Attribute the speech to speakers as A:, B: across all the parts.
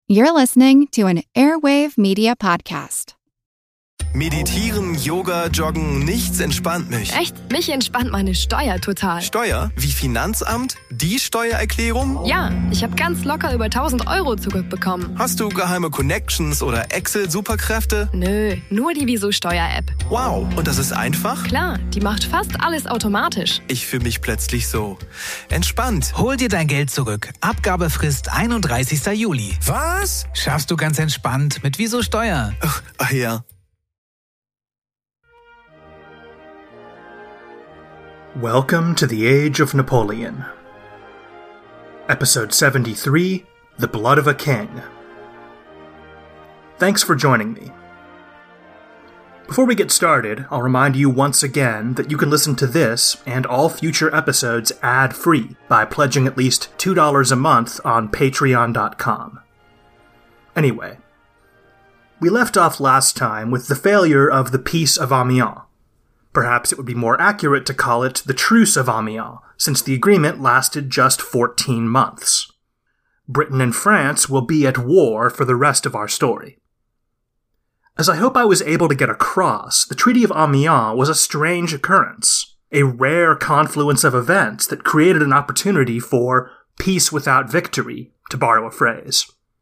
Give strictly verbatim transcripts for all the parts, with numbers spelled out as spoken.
A: You're listening to an Airwave Media Podcast.
B: Meditieren, Yoga, Joggen, nichts entspannt mich.
C: Echt? Mich entspannt meine Steuer total.
B: Steuer? Wie Finanzamt? Die Steuererklärung?
C: Ja, ich habe ganz locker über tausend Euro zurückbekommen.
B: Hast du geheime Connections oder Excel-Superkräfte?
C: Nö, nur die Wieso-Steuer-App.
B: Wow, und das ist einfach?
C: Klar, die macht fast alles automatisch.
B: Ich fühle mich plötzlich so entspannt.
D: Hol dir dein Geld zurück. Abgabefrist einunddreißigster Juli.
B: Was?
D: Schaffst du ganz entspannt mit Wieso Steuer.
B: Ach, ach ja.
E: Welcome to the Age of Napoleon. Episode seventy-three, The Blood of a King. Thanks for joining me. Before we get started, I'll remind you once again that you can listen to this and all future episodes ad-free by pledging at least two dollars a month on patreon dot com. Anyway, we left off last time with the failure of the Peace of Amiens. Perhaps it would be more accurate to call it the Truce of Amiens, since the agreement lasted just fourteen months. Britain and France will be at war for the rest of our story. As I hope I was able to get across, the Treaty of Amiens was a strange occurrence, a rare confluence of events that created an opportunity for peace without victory, to borrow a phrase.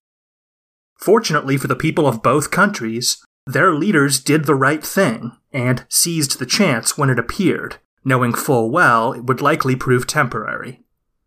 E: Fortunately for the people of both countries, their leaders did the right thing and seized the chance when it appeared, knowing full well it would likely prove temporary.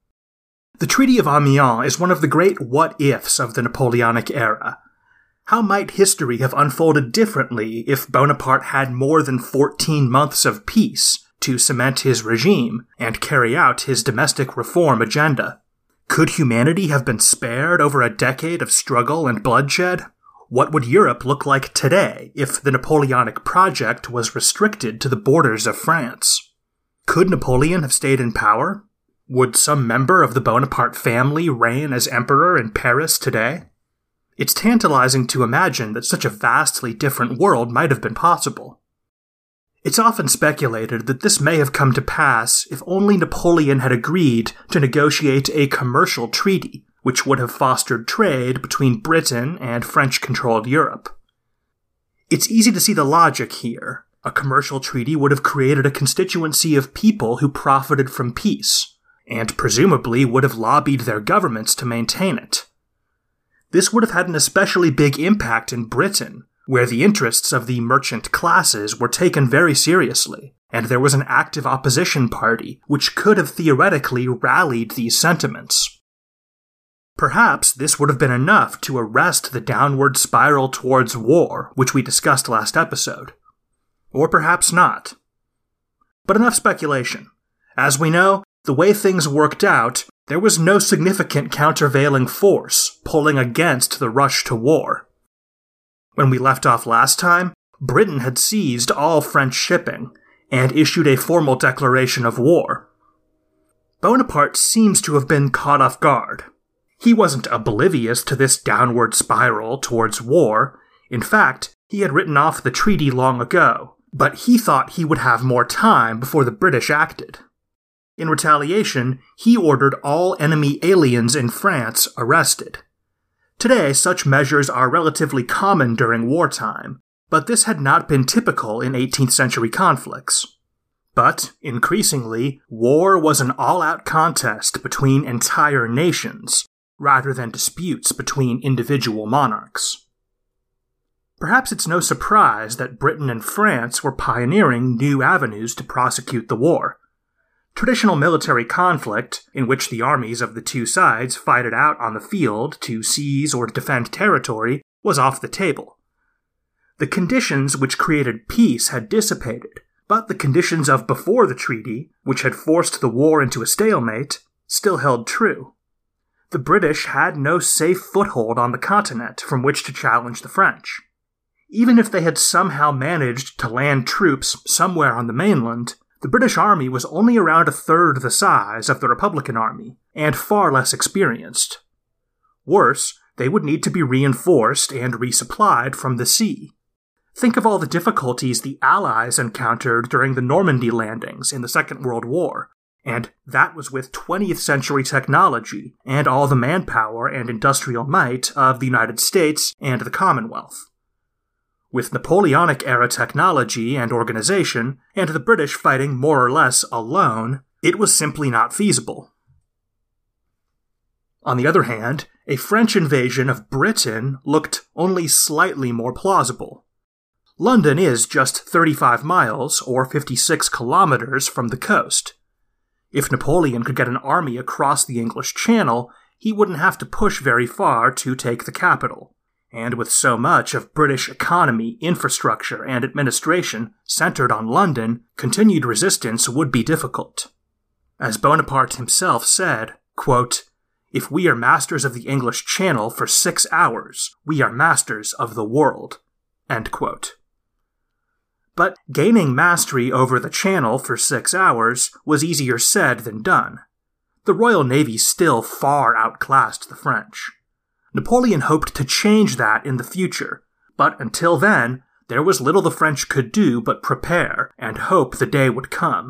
E: The Treaty of Amiens is one of the great what-ifs of the Napoleonic era. How might history have unfolded differently if Bonaparte had more than fourteen months of peace to cement his regime and carry out his domestic reform agenda? Could humanity have been spared over a decade of struggle and bloodshed? What would Europe look like today if the Napoleonic project was restricted to the borders of France? Could Napoleon have stayed in power? Would some member of the Bonaparte family reign as emperor in Paris today? It's tantalizing to imagine that such a vastly different world might have been possible. It's often speculated that this may have come to pass if only Napoleon had agreed to negotiate a commercial treaty, which would have fostered trade between Britain and French-controlled Europe. It's easy to see the logic here. A commercial treaty would have created a constituency of people who profited from peace, and presumably would have lobbied their governments to maintain it. This would have had an especially big impact in Britain, where the interests of the merchant classes were taken very seriously, and there was an active opposition party which could have theoretically rallied these sentiments. Perhaps this would have been enough to arrest the downward spiral towards war, which we discussed last episode. Or perhaps not. But enough speculation. As we know, the way things worked out, there was no significant countervailing force pulling against the rush to war. When we left off last time, Britain had seized all French shipping and issued a formal declaration of war. Bonaparte seems to have been caught off guard. He wasn't oblivious to this downward spiral towards war. In fact, he had written off the treaty long ago, but he thought he would have more time before the British acted. In retaliation, he ordered all enemy aliens in France arrested. Today, such measures are relatively common during wartime, but this had not been typical in eighteenth century conflicts. But, increasingly, war was an all-out contest between entire nations, rather than disputes between individual monarchs. Perhaps it's no surprise that Britain and France were pioneering new avenues to prosecute the war. Traditional military conflict, in which the armies of the two sides fight it out on the field to seize or defend territory, was off the table. The conditions which created peace had dissipated, but the conditions of before the treaty, which had forced the war into a stalemate, still held true. The British had no safe foothold on the continent from which to challenge the French. Even if they had somehow managed to land troops somewhere on the mainland, the British army was only around a third the size of the Republican army, and far less experienced. Worse, they would need to be reinforced and resupplied from the sea. Think of all the difficulties the Allies encountered during the Normandy landings in the Second World War, and that was with twentieth century technology and all the manpower and industrial might of the United States and the Commonwealth. With Napoleonic-era technology and organization, and the British fighting more or less alone, it was simply not feasible. On the other hand, a French invasion of Britain looked only slightly more plausible. London is just thirty-five miles, or fifty-six kilometers, from the coast. If Napoleon could get an army across the English Channel, he wouldn't have to push very far to take the capital. And with so much of British economy, infrastructure, and administration centered on London, continued resistance would be difficult. As Bonaparte himself said, quote, "If we are masters of the English Channel for six hours, we are masters of the world." End quote. But gaining mastery over the Channel for six hours was easier said than done. The Royal Navy still far outclassed the French. Napoleon hoped to change that in the future, but until then, there was little the French could do but prepare and hope the day would come.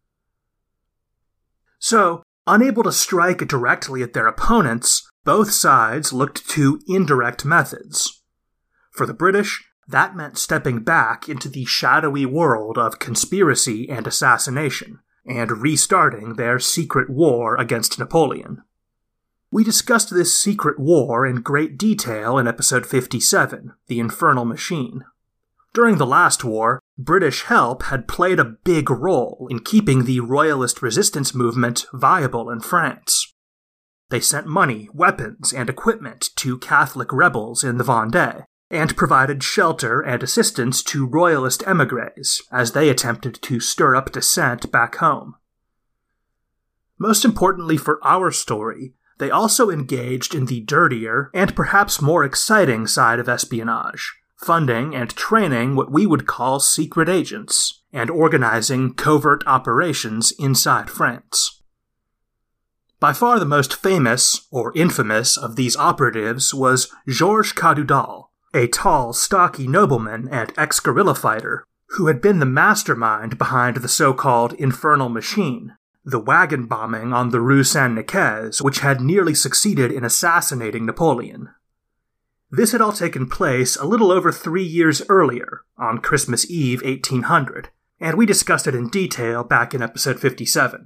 E: So, unable to strike directly at their opponents, both sides looked to indirect methods. For the British, that meant stepping back into the shadowy world of conspiracy and assassination, and restarting their secret war against Napoleon. We discussed this secret war in great detail in episode fifty-seven, The Infernal Machine. During the last war, British help had played a big role in keeping the royalist resistance movement viable in France. They sent money, weapons, and equipment to Catholic rebels in the Vendée, and provided shelter and assistance to royalist émigrés as they attempted to stir up dissent back home. Most importantly for our story, they also engaged in the dirtier and perhaps more exciting side of espionage, funding and training what we would call secret agents, and organizing covert operations inside France. By far the most famous, or infamous, of these operatives was Georges Cadoudal, a tall, stocky nobleman and ex-guerrilla fighter who had been the mastermind behind the so-called Infernal Machine, the wagon bombing on the Rue Saint-Nicaise, which had nearly succeeded in assassinating Napoleon. This had all taken place a little over three years earlier, on Christmas Eve eighteen hundred, and we discussed it in detail back in episode fifty-seven.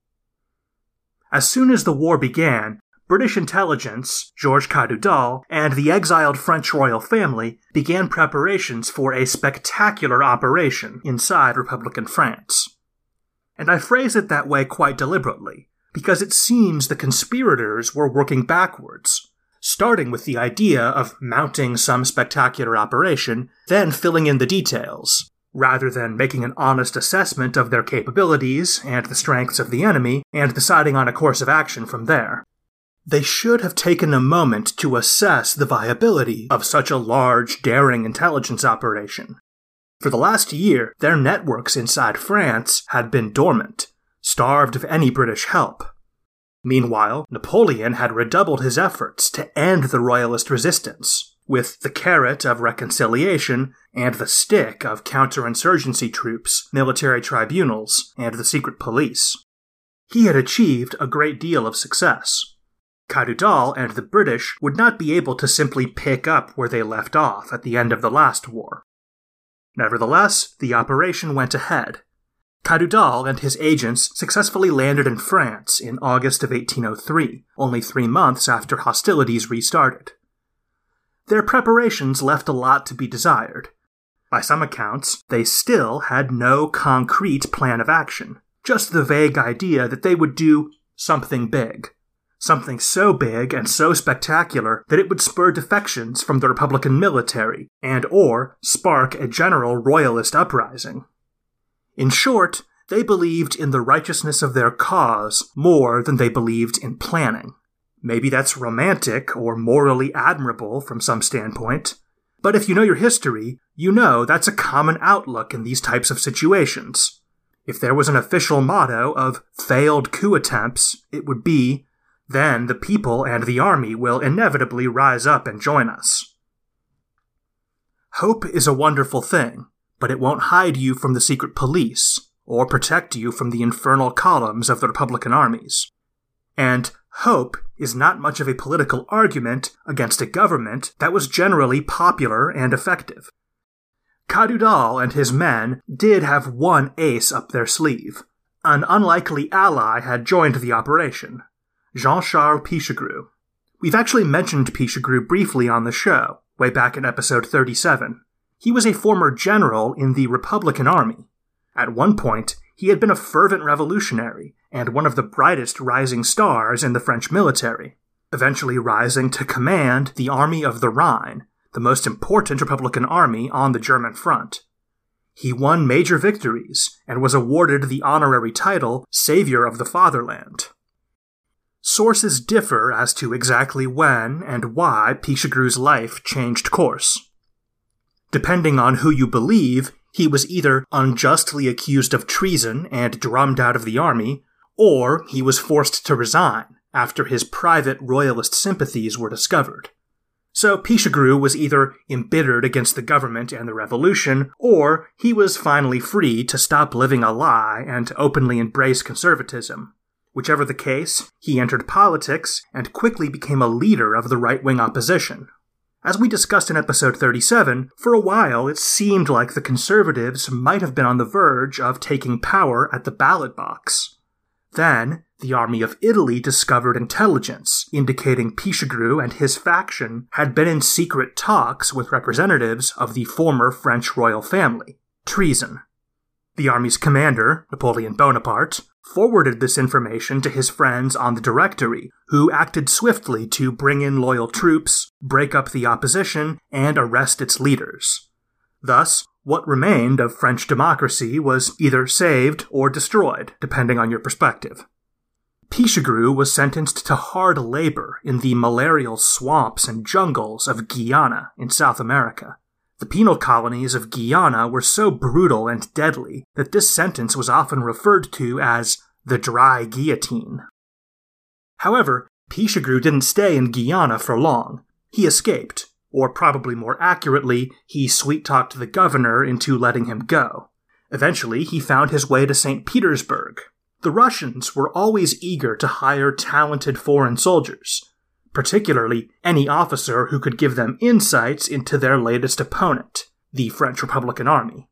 E: As soon as the war began, British intelligence, Georges Cadoudal, and the exiled French royal family began preparations for a spectacular operation inside Republican France. And I phrase it that way quite deliberately, because it seems the conspirators were working backwards, starting with the idea of mounting some spectacular operation, then filling in the details, rather than making an honest assessment of their capabilities and the strengths of the enemy, and deciding on a course of action from there. They should have taken a moment to assess the viability of such a large, daring intelligence operation. For the last year, their networks inside France had been dormant, starved of any British help. Meanwhile, Napoleon had redoubled his efforts to end the royalist resistance, with the carrot of reconciliation and the stick of counterinsurgency troops, military tribunals, and the secret police. He had achieved a great deal of success. Cadoudal and the British would not be able to simply pick up where they left off at the end of the last war. Nevertheless, the operation went ahead. Cadoudal and his agents successfully landed in France in August of eighteen oh three, only three months after hostilities restarted. Their preparations left a lot to be desired. By some accounts, they still had no concrete plan of action, just the vague idea that they would do something big. Something so big and so spectacular that it would spur defections from the Republican military and or spark a general royalist uprising. In short, they believed in the righteousness of their cause more than they believed in planning. Maybe that's romantic or morally admirable from some standpoint, but if you know your history, you know that's a common outlook in these types of situations. If there was an official motto of failed coup attempts, it would be, then the people and the army will inevitably rise up and join us. Hope is a wonderful thing, but it won't hide you from the secret police, or protect you from the infernal columns of the Republican armies. And hope is not much of a political argument against a government that was generally popular and effective. Cadoudal and his men did have one ace up their sleeve. An unlikely ally had joined the operation, Jean-Charles Pichegru. We've actually mentioned Pichegru briefly on the show, way back in episode thirty-seven. He was a former general in the Republican Army. At one point, he had been a fervent revolutionary and one of the brightest rising stars in the French military, eventually rising to command the Army of the Rhine, the most important Republican army on the German front. He won major victories and was awarded the honorary title Savior of the Fatherland. Sources differ as to exactly when and why Pichegru's life changed course. Depending on who you believe, he was either unjustly accused of treason and drummed out of the army, or he was forced to resign after his private royalist sympathies were discovered. So Pichegru was either embittered against the government and the revolution, or he was finally free to stop living a lie and openly embrace conservatism. Whichever the case, he entered politics and quickly became a leader of the right-wing opposition. As we discussed in episode thirty-seven, for a while it seemed like the conservatives might have been on the verge of taking power at the ballot box. Then, the Army of Italy discovered intelligence indicating Pichegru and his faction had been in secret talks with representatives of the former French royal family. Treason. The army's commander, Napoleon Bonaparte, forwarded this information to his friends on the Directory, who acted swiftly to bring in loyal troops, break up the opposition, and arrest its leaders. Thus, what remained of French democracy was either saved or destroyed, depending on your perspective. Pichegru was sentenced to hard labor in the malarial swamps and jungles of Guyana in South America. The penal colonies of Guyana were so brutal and deadly that this sentence was often referred to as the dry guillotine. However, Pichegru didn't stay in Guyana for long. He escaped, or probably more accurately, he sweet-talked the governor into letting him go. Eventually, he found his way to Saint Petersburg. The Russians were always eager to hire talented foreign soldiers, particularly any officer who could give them insights into their latest opponent, the French Republican Army.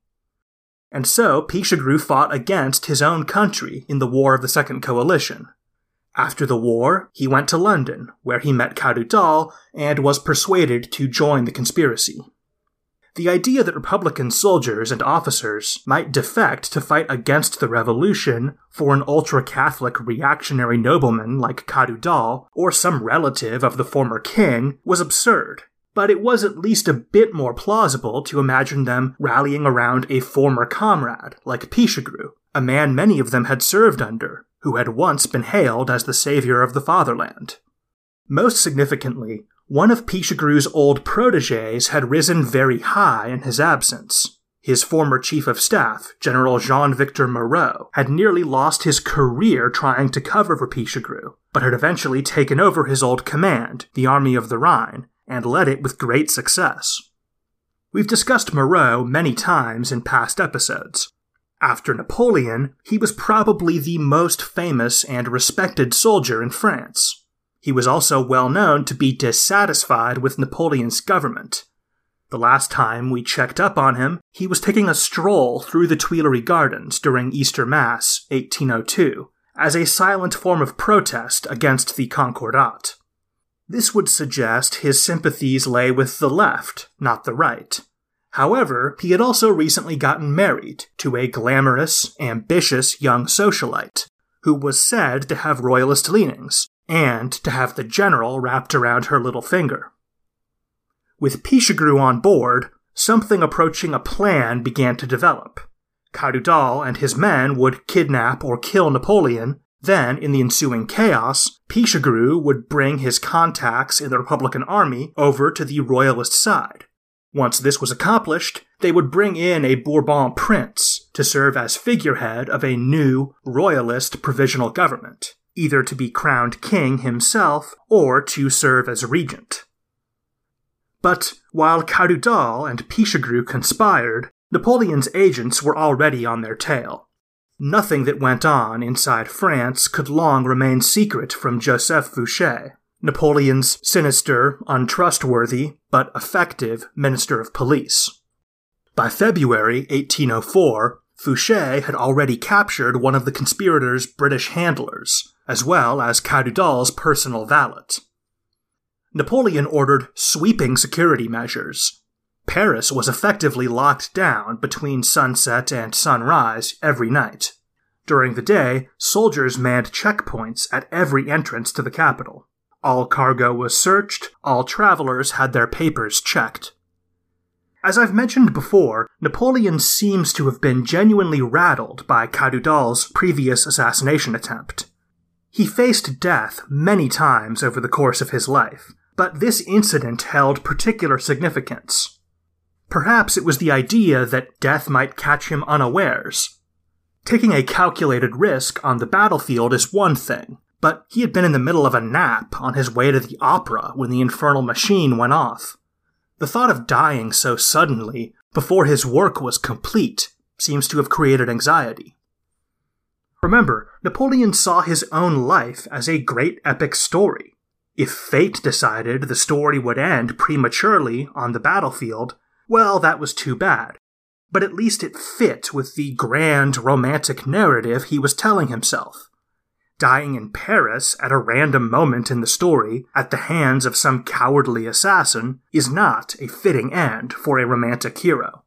E: And so Pichegru fought against his own country in the War of the Second Coalition. After the war, he went to London, where he met Cadoudal and was persuaded to join the conspiracy. The idea that Republican soldiers and officers might defect to fight against the revolution for an ultra-Catholic reactionary nobleman like Cadoudal or some relative of the former king was absurd, but it was at least a bit more plausible to imagine them rallying around a former comrade like Pichegru, a man many of them had served under, who had once been hailed as the savior of the fatherland. Most significantly, one of Pichegru's old protégés had risen very high in his absence. His former chief of staff, General Jean-Victor Moreau, had nearly lost his career trying to cover for Pichegru, but had eventually taken over his old command, the Army of the Rhine, and led it with great success. We've discussed Moreau many times in past episodes. After Napoleon, he was probably the most famous and respected soldier in France. He was also well known to be dissatisfied with Napoleon's government. The last time we checked up on him, he was taking a stroll through the Tuileries Gardens during Easter Mass, eighteen oh two, as a silent form of protest against the Concordat. This would suggest his sympathies lay with the left, not the right. However, he had also recently gotten married to a glamorous, ambitious young socialite, who was said to have royalist leanings, and to have the general wrapped around her little finger. With Pichegru on board, something approaching a plan began to develop. Cadoudal and his men would kidnap or kill Napoleon, then, in the ensuing chaos, Pichegru would bring his contacts in the Republican Army over to the royalist side. Once this was accomplished, they would bring in a Bourbon prince to serve as figurehead of a new, royalist provisional government, either to be crowned king himself or to serve as regent. But while Cadoudal and Pichegru conspired, Napoleon's agents were already on their tail. nothing that went on inside France could long remain secret from Joseph Fouché, Napoleon's sinister, untrustworthy, but effective Minister of Police. By February eighteen oh four, Fouché had already captured one of the conspirators' British handlers, as well as Cadudal's personal valet. Napoleon ordered sweeping security measures. Paris was effectively locked down between sunset and sunrise every night. During the day, soldiers manned checkpoints at every entrance to the capital. All cargo was searched, all travelers had their papers checked. As I've mentioned before, Napoleon seems to have been genuinely rattled by Cadudal's previous assassination attempt. He faced death many times over the course of his life, but this incident held particular significance. Perhaps it was the idea that death might catch him unawares. Taking a calculated risk on the battlefield is one thing, but he had been in the middle of a nap on his way to the opera when the infernal machine went off. The thought of dying so suddenly, before his work was complete, seems to have created anxiety. Remember, Napoleon saw his own life as a great epic story. If fate decided the story would end prematurely on the battlefield, well, that was too bad. But at least it fit with the grand romantic narrative he was telling himself. Dying in Paris at a random moment in the story, at the hands of some cowardly assassin, is not a fitting end for a romantic hero.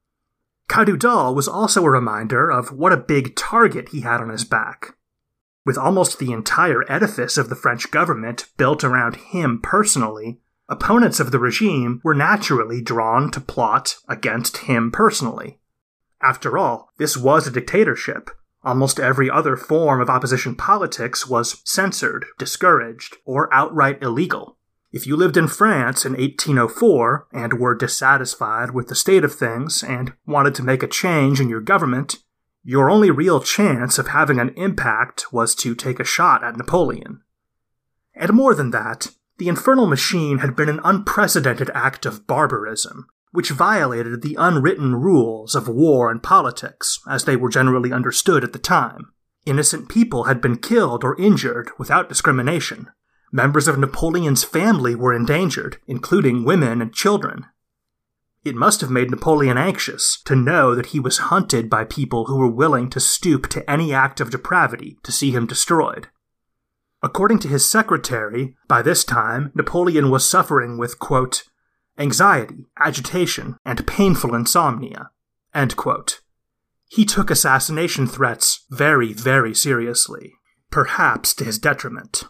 E: Cadudal was also a reminder of what a big target he had on his back. With almost the entire edifice of the French government built around him personally, opponents of the regime were naturally drawn to plot against him personally. After all, this was a dictatorship. Almost every other form of opposition politics was censored, discouraged, or outright illegal. If you lived in France in eighteen oh four and were dissatisfied with the state of things and wanted to make a change in your government, your only real chance of having an impact was to take a shot at Napoleon. And more than that, the infernal machine had been an unprecedented act of barbarism, which violated the unwritten rules of war and politics, as they were generally understood at the time. Innocent people had been killed or injured without discrimination. Members of Napoleon's family were endangered, including women and children. It must have made Napoleon anxious to know that he was hunted by people who were willing to stoop to any act of depravity to see him destroyed. According to his secretary, by this time, Napoleon was suffering with, quote, anxiety, agitation, and painful insomnia, end quote. He took assassination threats very, very seriously, perhaps to his detriment.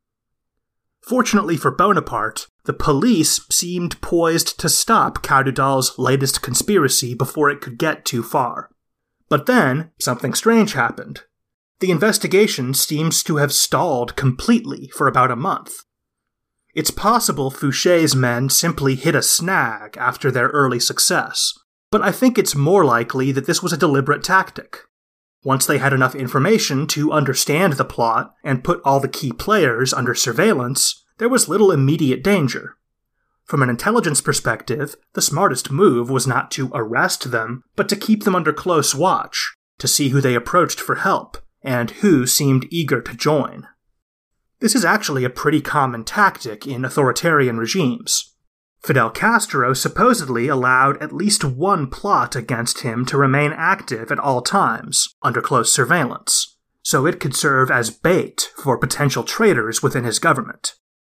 E: Fortunately for Bonaparte, the police seemed poised to stop Cadudal's latest conspiracy before it could get too far. But then, something strange happened. The investigation seems to have stalled completely for about a month. It's possible Fouché's men simply hit a snag after their early success, but I think it's more likely that this was a deliberate tactic. Once they had enough information to understand the plot and put all the key players under surveillance, there was little immediate danger. From an intelligence perspective, the smartest move was not to arrest them, but to keep them under close watch, to see who they approached for help, and who seemed eager to join. This is actually a pretty common tactic in authoritarian regimes. Fidel Castro supposedly allowed at least one plot against him to remain active at all times, under close surveillance, so it could serve as bait for potential traitors within his government.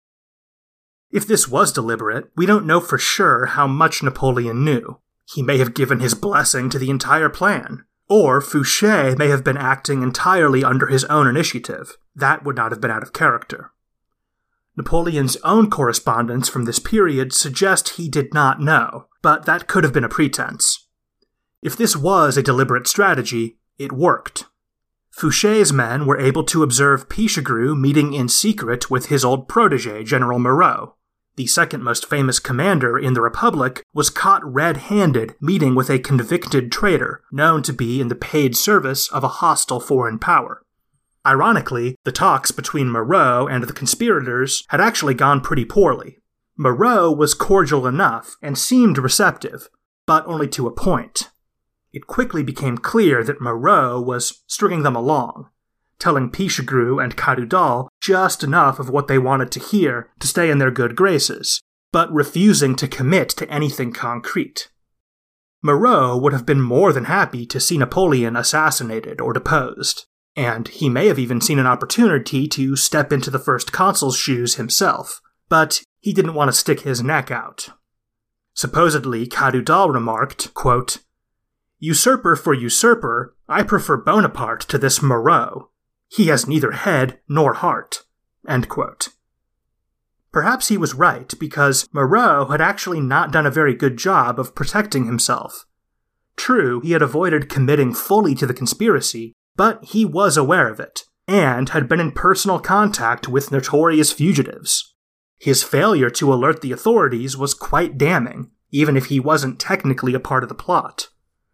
E: If this was deliberate, we don't know for sure how much Napoleon knew. He may have given his blessing to the entire plan, or Fouché may have been acting entirely under his own initiative. That would not have been out of character. Napoleon's own correspondence from this period suggest he did not know, but that could have been a pretense. If this was a deliberate strategy, it worked. Fouché's men were able to observe Pichegru meeting in secret with his old protégé, General Moreau. The second most famous commander in the Republic was caught red-handed meeting with a convicted traitor known to be in the paid service of a hostile foreign power. Ironically, the talks between Moreau and the conspirators had actually gone pretty poorly. Moreau was cordial enough and seemed receptive, but only to a point. it quickly became clear that Moreau was stringing them along, telling Pichegru and Cadoudal just enough of what they wanted to hear to stay in their good graces, but refusing to commit to anything concrete. Moreau would have been more than happy to see Napoleon assassinated or deposed, and he may have even seen an opportunity to step into the first consul's shoes himself, but he didn't want to stick his neck out. Supposedly, Cadoudal remarked, quote, "Usurper for usurper, I prefer Bonaparte to this Moreau. He has neither head nor heart." End quote. Perhaps he was right, because Moreau had actually not done a very good job of protecting himself. True, he had avoided committing fully to the conspiracy, but he was aware of it, and had been in personal contact with notorious fugitives. His failure to alert the authorities was quite damning, even if he wasn't technically a part of the plot.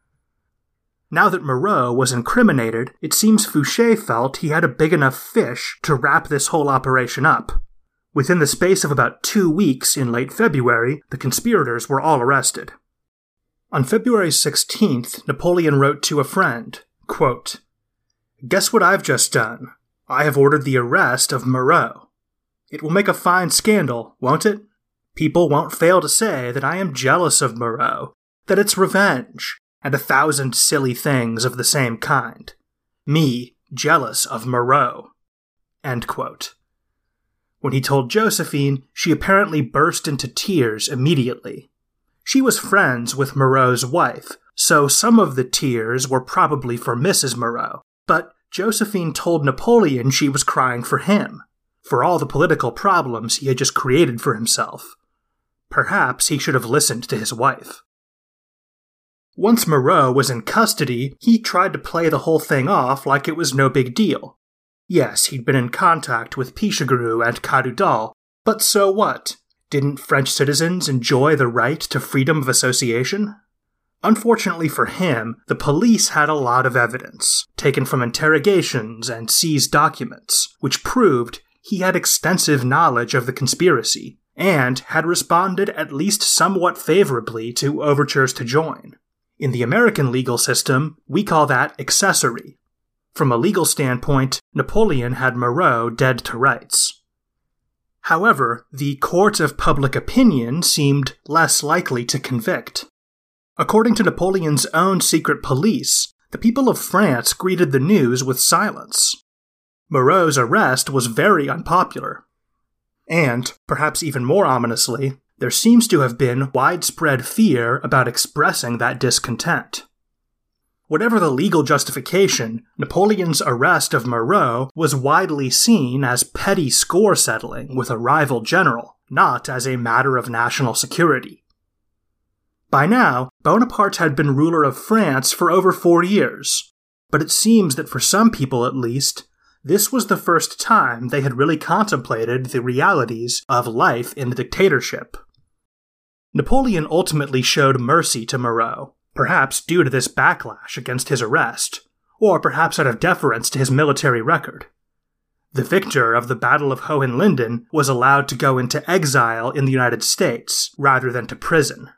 E: Now that Moreau was incriminated, it seems Fouché felt he had a big enough fish to wrap this whole operation up. Within the space of about two weeks in late February, the conspirators were all arrested. On February sixteenth, Napoleon wrote to a friend, quote, "Guess what I've just done? I have ordered the arrest of Moreau. It will make a fine scandal, won't it? People won't fail to say that I am jealous of Moreau, that it's revenge, and a thousand silly things of the same kind. Me, jealous of Moreau." End quote. When he told Josephine, she apparently burst into tears immediately. She was friends with Moreau's wife, so some of the tears were probably for Missus Moreau, but Josephine told Napoleon she was crying for him, for all the political problems he had just created for himself. Perhaps he should have listened to his wife. Once Moreau was in custody, he tried to play the whole thing off like it was no big deal. Yes, he'd been in contact with Pichegru and Cadoudal, but so what? Didn't French citizens enjoy the right to freedom of association? Unfortunately for him, the police had a lot of evidence, taken from interrogations and seized documents, which proved he had extensive knowledge of the conspiracy, and had responded at least somewhat favorably to overtures to join. In the American legal system, we call that accessory. From a legal standpoint, Napoleon had Moreau dead to rights. However, the court of public opinion seemed less likely to convict. According to Napoleon's own secret police, the people of France greeted the news with silence. Moreau's arrest was very unpopular. And, perhaps even more ominously, there seems to have been widespread fear about expressing that discontent. Whatever the legal justification, Napoleon's arrest of Moreau was widely seen as petty score settling with a rival general, not as a matter of national security. By now, Bonaparte had been ruler of France for over four years, but it seems that for some people at least, this was the first time they had really contemplated the realities of life in a dictatorship. Napoleon ultimately showed mercy to Moreau, perhaps due to this backlash against his arrest, or perhaps out of deference to his military record. The victor of the Battle of Hohenlinden was allowed to go into exile in the United States rather than to prison.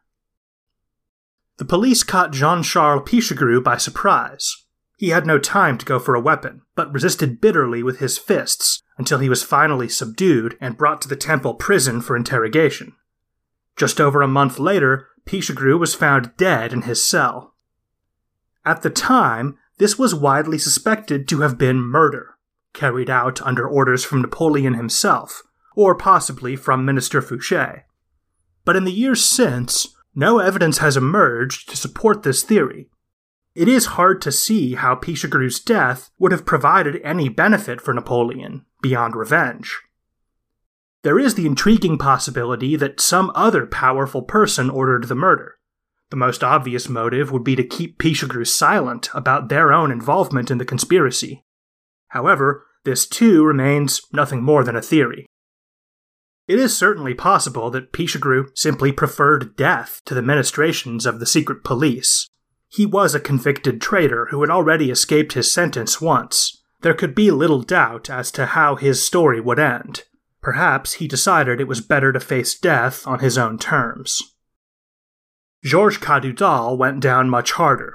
E: The police caught Jean-Charles Pichegru by surprise. He had no time to go for a weapon, but resisted bitterly with his fists until he was finally subdued and brought to the Temple prison for interrogation. Just over a month later, Pichegru was found dead in his cell. At the time, this was widely suspected to have been murder, carried out under orders from Napoleon himself, or possibly from Minister Fouché. But in the years since, no evidence has emerged to support this theory. It is hard to see how Pichegru's death would have provided any benefit for Napoleon, beyond revenge. There is the intriguing possibility that some other powerful person ordered the murder. The most obvious motive would be to keep Pichegru silent about their own involvement in the conspiracy. However, this too remains nothing more than a theory. It is certainly possible that Pichegru simply preferred death to the ministrations of the secret police. He was a convicted traitor who had already escaped his sentence once. There could be little doubt as to how his story would end. Perhaps he decided it was better to face death on his own terms. Georges Cadoudal went down much harder.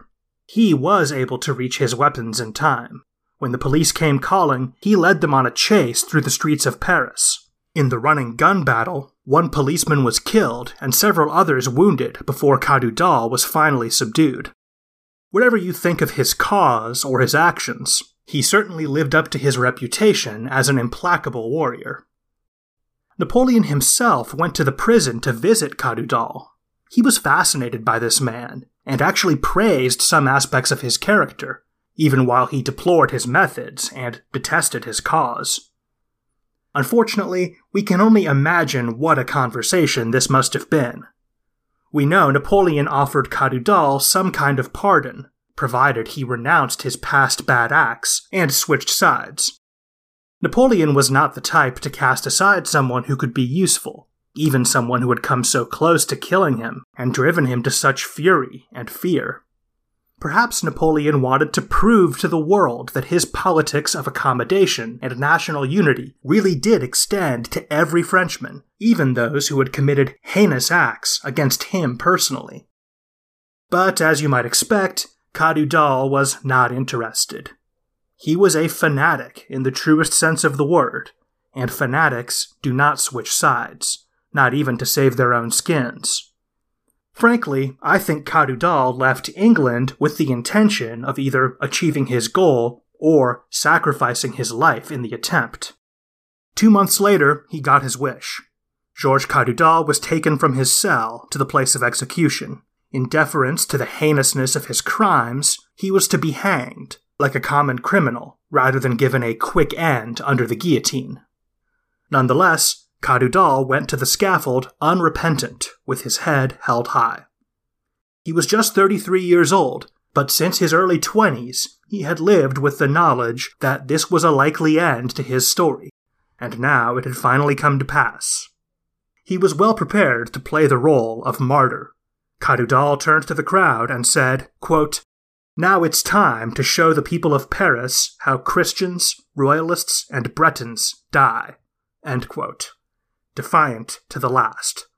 E: He was able to reach his weapons in time. When the police came calling, he led them on a chase through the streets of Paris. In the running gun battle, one policeman was killed and several others wounded before Cadoudal was finally subdued. Whatever you think of his cause or his actions, he certainly lived up to his reputation as an implacable warrior. Napoleon himself went to the prison to visit Cadoudal. He was fascinated by this man, and actually praised some aspects of his character, even while he deplored his methods and detested his cause. Unfortunately, we can only imagine what a conversation this must have been. We know Napoleon offered Cadoudal some kind of pardon, provided he renounced his past bad acts and switched sides. Napoleon was not the type to cast aside someone who could be useful, even someone who had come so close to killing him and driven him to such fury and fear. Perhaps Napoleon wanted to prove to the world that his politics of accommodation and national unity really did extend to every Frenchman, even those who had committed heinous acts against him personally. But as you might expect, Cadoudal was not interested. He was a fanatic in the truest sense of the word, and fanatics do not switch sides, not even to save their own skins. Frankly, I think Cadoudal left England with the intention of either achieving his goal or sacrificing his life in the attempt. Two months later, he got his wish. Georges Cadoudal was taken from his cell to the place of execution. In deference to the heinousness of his crimes, he was to be hanged, like a common criminal, rather than given a quick end under the guillotine. Nonetheless, Cadoudal went to the scaffold unrepentant, with his head held high. He was just thirty-three years old, but since his early twenties, he had lived with the knowledge that this was a likely end to his story, and now it had finally come to pass. He was well prepared to play the role of martyr. Cadoudal turned to the crowd and said, quote, "Now it's time to show the people of Paris how Christians, Royalists, and Bretons die." End quote. Defiant to the last.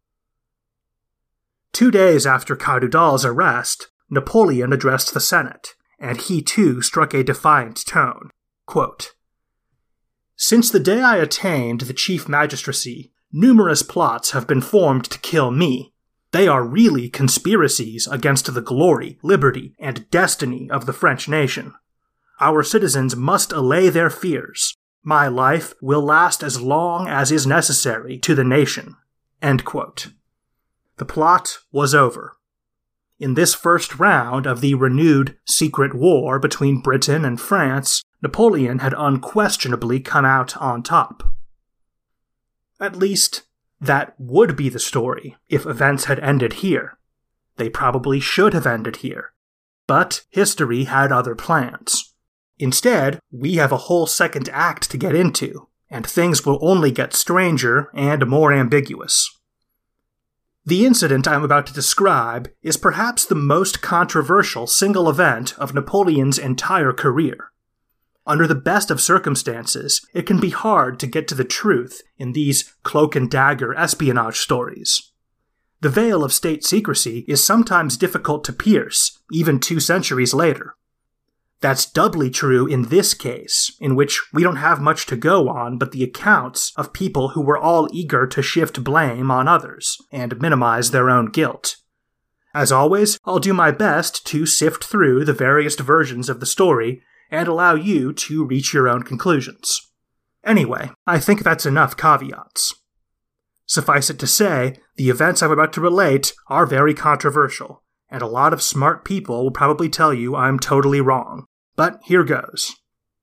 E: Two days after Cadoudal's arrest, Napoleon addressed the Senate, and he too struck a defiant tone. Quote, "Since the day I attained the chief magistracy, numerous plots have been formed to kill me. They are really conspiracies against the glory, liberty, and destiny of the French nation. Our citizens must allay their fears. My life will last as long as is necessary to the nation." End quote. The plot was over. In this first round of the renewed secret war between Britain and France, Napoleon had unquestionably come out on top. At least, that would be the story if events had ended here. They probably should have ended here. But history had other plans. Instead, we have a whole second act to get into, and things will only get stranger and more ambiguous. The incident I'm about to describe is perhaps the most controversial single event of Napoleon's entire career. Under the best of circumstances, it can be hard to get to the truth in these cloak-and-dagger espionage stories. The veil of state secrecy is sometimes difficult to pierce, even two centuries later. That's doubly true in this case, in which we don't have much to go on but the accounts of people who were all eager to shift blame on others and minimize their own guilt. As always, I'll do my best to sift through the various versions of the story and allow you to reach your own conclusions. Anyway, I think that's enough caveats. Suffice it to say, the events I'm about to relate are very controversial, and a lot of smart people will probably tell you I'm totally wrong. But here goes.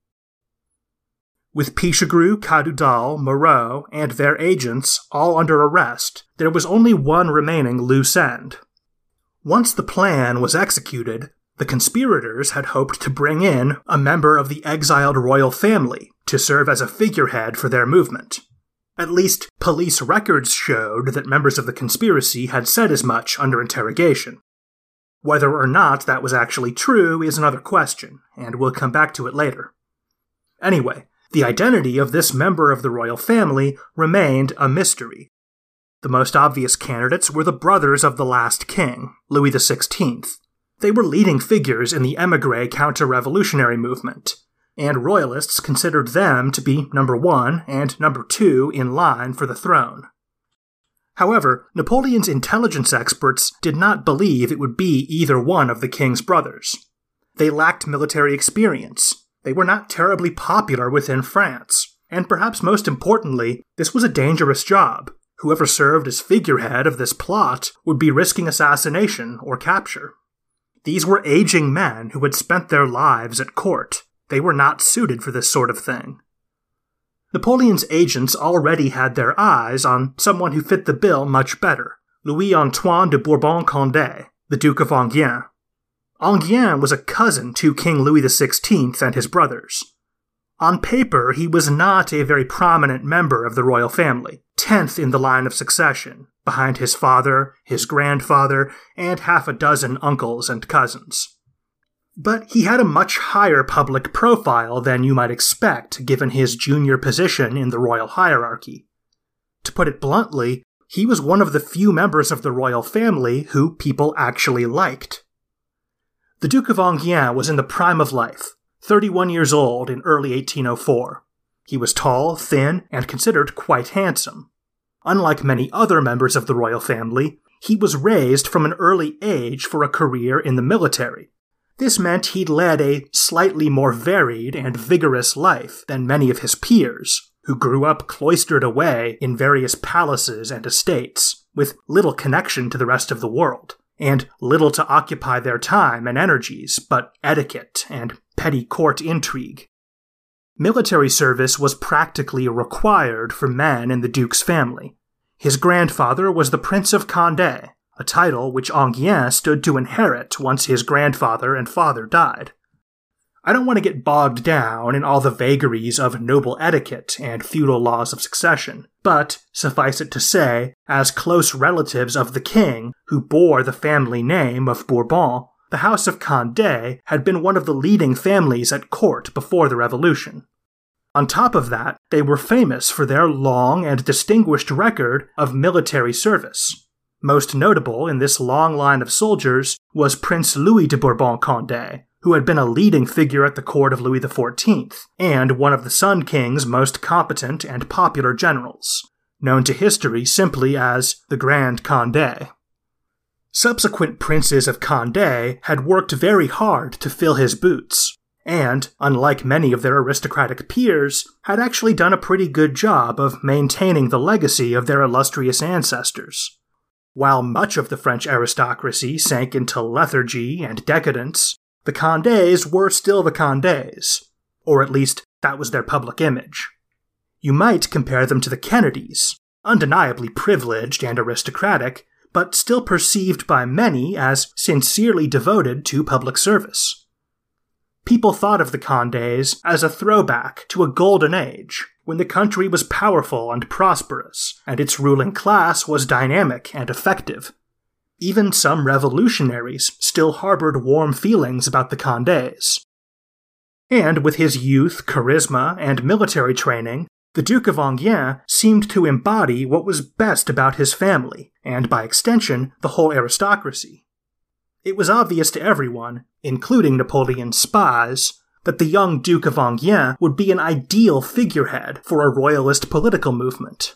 E: With Pichegru, Cadoudal, Moreau, and their agents all under arrest, there was only one remaining loose end. Once the plan was executed, the conspirators had hoped to bring in a member of the exiled royal family to serve as a figurehead for their movement. At least, police records showed that members of the conspiracy had said as much under interrogation. Whether or not that was actually true is another question, and we'll come back to it later. Anyway, the identity of this member of the royal family remained a mystery. The most obvious candidates were the brothers of the last king, Louis the sixteenth. They were leading figures in the émigré counter-revolutionary movement, and royalists considered them to be number one and number two in line for the throne. However, Napoleon's intelligence experts did not believe it would be either one of the king's brothers. They lacked military experience. They were not terribly popular within France. And perhaps most importantly, this was a dangerous job. Whoever served as figurehead of this plot would be risking assassination or capture. These were aging men who had spent their lives at court. They were not suited for this sort of thing. Napoleon's agents already had their eyes on someone who fit the bill much better, Louis-Antoine de Bourbon-Condé, the Duke of Enghien. Enghien was a cousin to King Louis the sixteenth and his brothers. On paper, he was not a very prominent member of the royal family, tenth in the line of succession, behind his father, his grandfather, and half a dozen uncles and cousins. But he had a much higher public profile than you might expect given his junior position in the royal hierarchy. To put it bluntly, he was one of the few members of the royal family who people actually liked. The Duke of Enghien was in the prime of life, thirty-one years old in early eighteen oh four. He was tall, thin, and considered quite handsome. Unlike many other members of the royal family, he was raised from an early age for a career in the military. This meant he'd led a slightly more varied and vigorous life than many of his peers, who grew up cloistered away in various palaces and estates, with little connection to the rest of the world, and little to occupy their time and energies but etiquette and petty court intrigue. Military service was practically required for men in the Duke's family. His grandfather was the Prince of Condé, a title which Enghien stood to inherit once his grandfather and father died. I don't want to get bogged down in all the vagaries of noble etiquette and feudal laws of succession, but suffice it to say, as close relatives of the king who bore the family name of Bourbon, the House of Condé had been one of the leading families at court before the Revolution. On top of that, they were famous for their long and distinguished record of military service. Most notable in this long line of soldiers was Prince Louis de Bourbon-Condé, who had been a leading figure at the court of Louis the fourteenth, and one of the Sun King's most competent and popular generals, known to history simply as the Grand Condé. Subsequent princes of Condé had worked very hard to fill his boots, and, unlike many of their aristocratic peers, had actually done a pretty good job of maintaining the legacy of their illustrious ancestors. While much of the French aristocracy sank into lethargy and decadence, the Condés were still the Condés, or at least that was their public image. You might compare them to the Kennedys, undeniably privileged and aristocratic, but still perceived by many as sincerely devoted to public service. People thought of the Condés as a throwback to a golden age, when the country was powerful and prosperous, and its ruling class was dynamic and effective. Even some revolutionaries still harbored warm feelings about the Condés. And with his youth, charisma, and military training, the Duke of Enghien seemed to embody what was best about his family, and by extension, the whole aristocracy. It was obvious to everyone, including Napoleon's spies, that the young Duke of Enghien would be an ideal figurehead for a royalist political movement.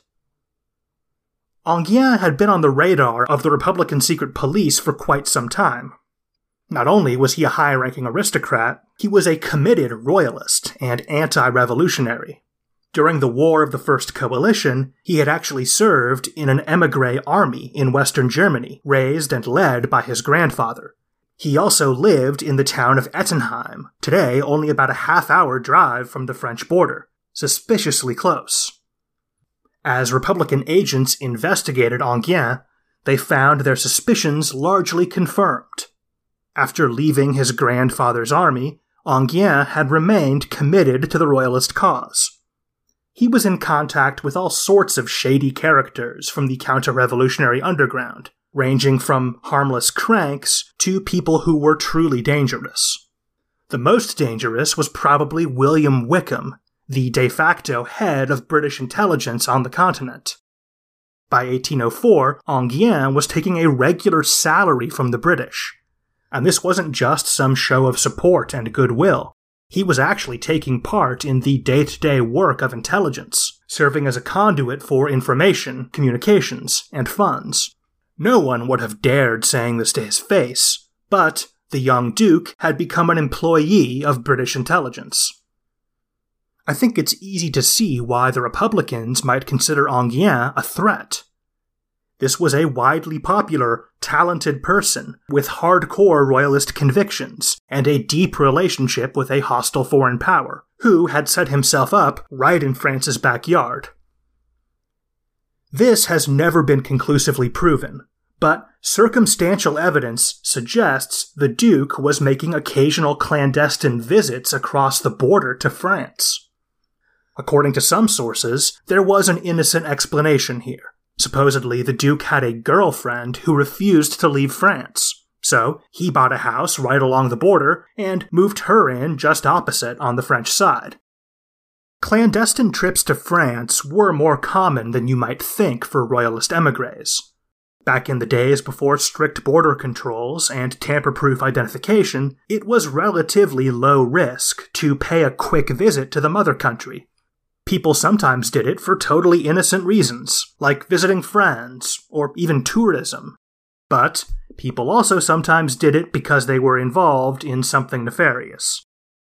E: Enghien had been on the radar of the Republican secret police for quite some time. Not only was he a high-ranking aristocrat, he was a committed royalist and anti-revolutionary. During the War of the First Coalition, he had actually served in an émigré army in Western Germany, raised and led by his grandfather. He also lived in the town of Ettenheim, today only about a half-hour drive from the French border, suspiciously close. As Republican agents investigated Enghien, they found their suspicions largely confirmed. After leaving his grandfather's army, Enghien had remained committed to the royalist cause. He was in contact with all sorts of shady characters from the counter-revolutionary underground, ranging from harmless cranks to people who were truly dangerous. The most dangerous was probably William Wickham, the de facto head of British intelligence on the continent. By eighteen oh four, Enghien was taking a regular salary from the British. And this wasn't just some show of support and goodwill. He was actually taking part in the day-to-day work of intelligence, serving as a conduit for information, communications, and funds. No one would have dared saying this to his face, but the young Duke had become an employee of British intelligence. I think it's easy to see why the Republicans might consider Enghien a threat. This was a widely popular, talented person with hardcore royalist convictions and a deep relationship with a hostile foreign power, who had set himself up right in France's backyard. This has never been conclusively proven, but circumstantial evidence suggests the Duke was making occasional clandestine visits across the border to France. According to some sources, there was an innocent explanation here. Supposedly, the Duke had a girlfriend who refused to leave France, so he bought a house right along the border and moved her in just opposite on the French side. Clandestine trips to France were more common than you might think for royalist émigrés. Back in the days before strict border controls and tamper-proof identification, it was relatively low risk to pay a quick visit to the mother country. People sometimes did it for totally innocent reasons, like visiting friends, or even tourism. But people also sometimes did it because they were involved in something nefarious.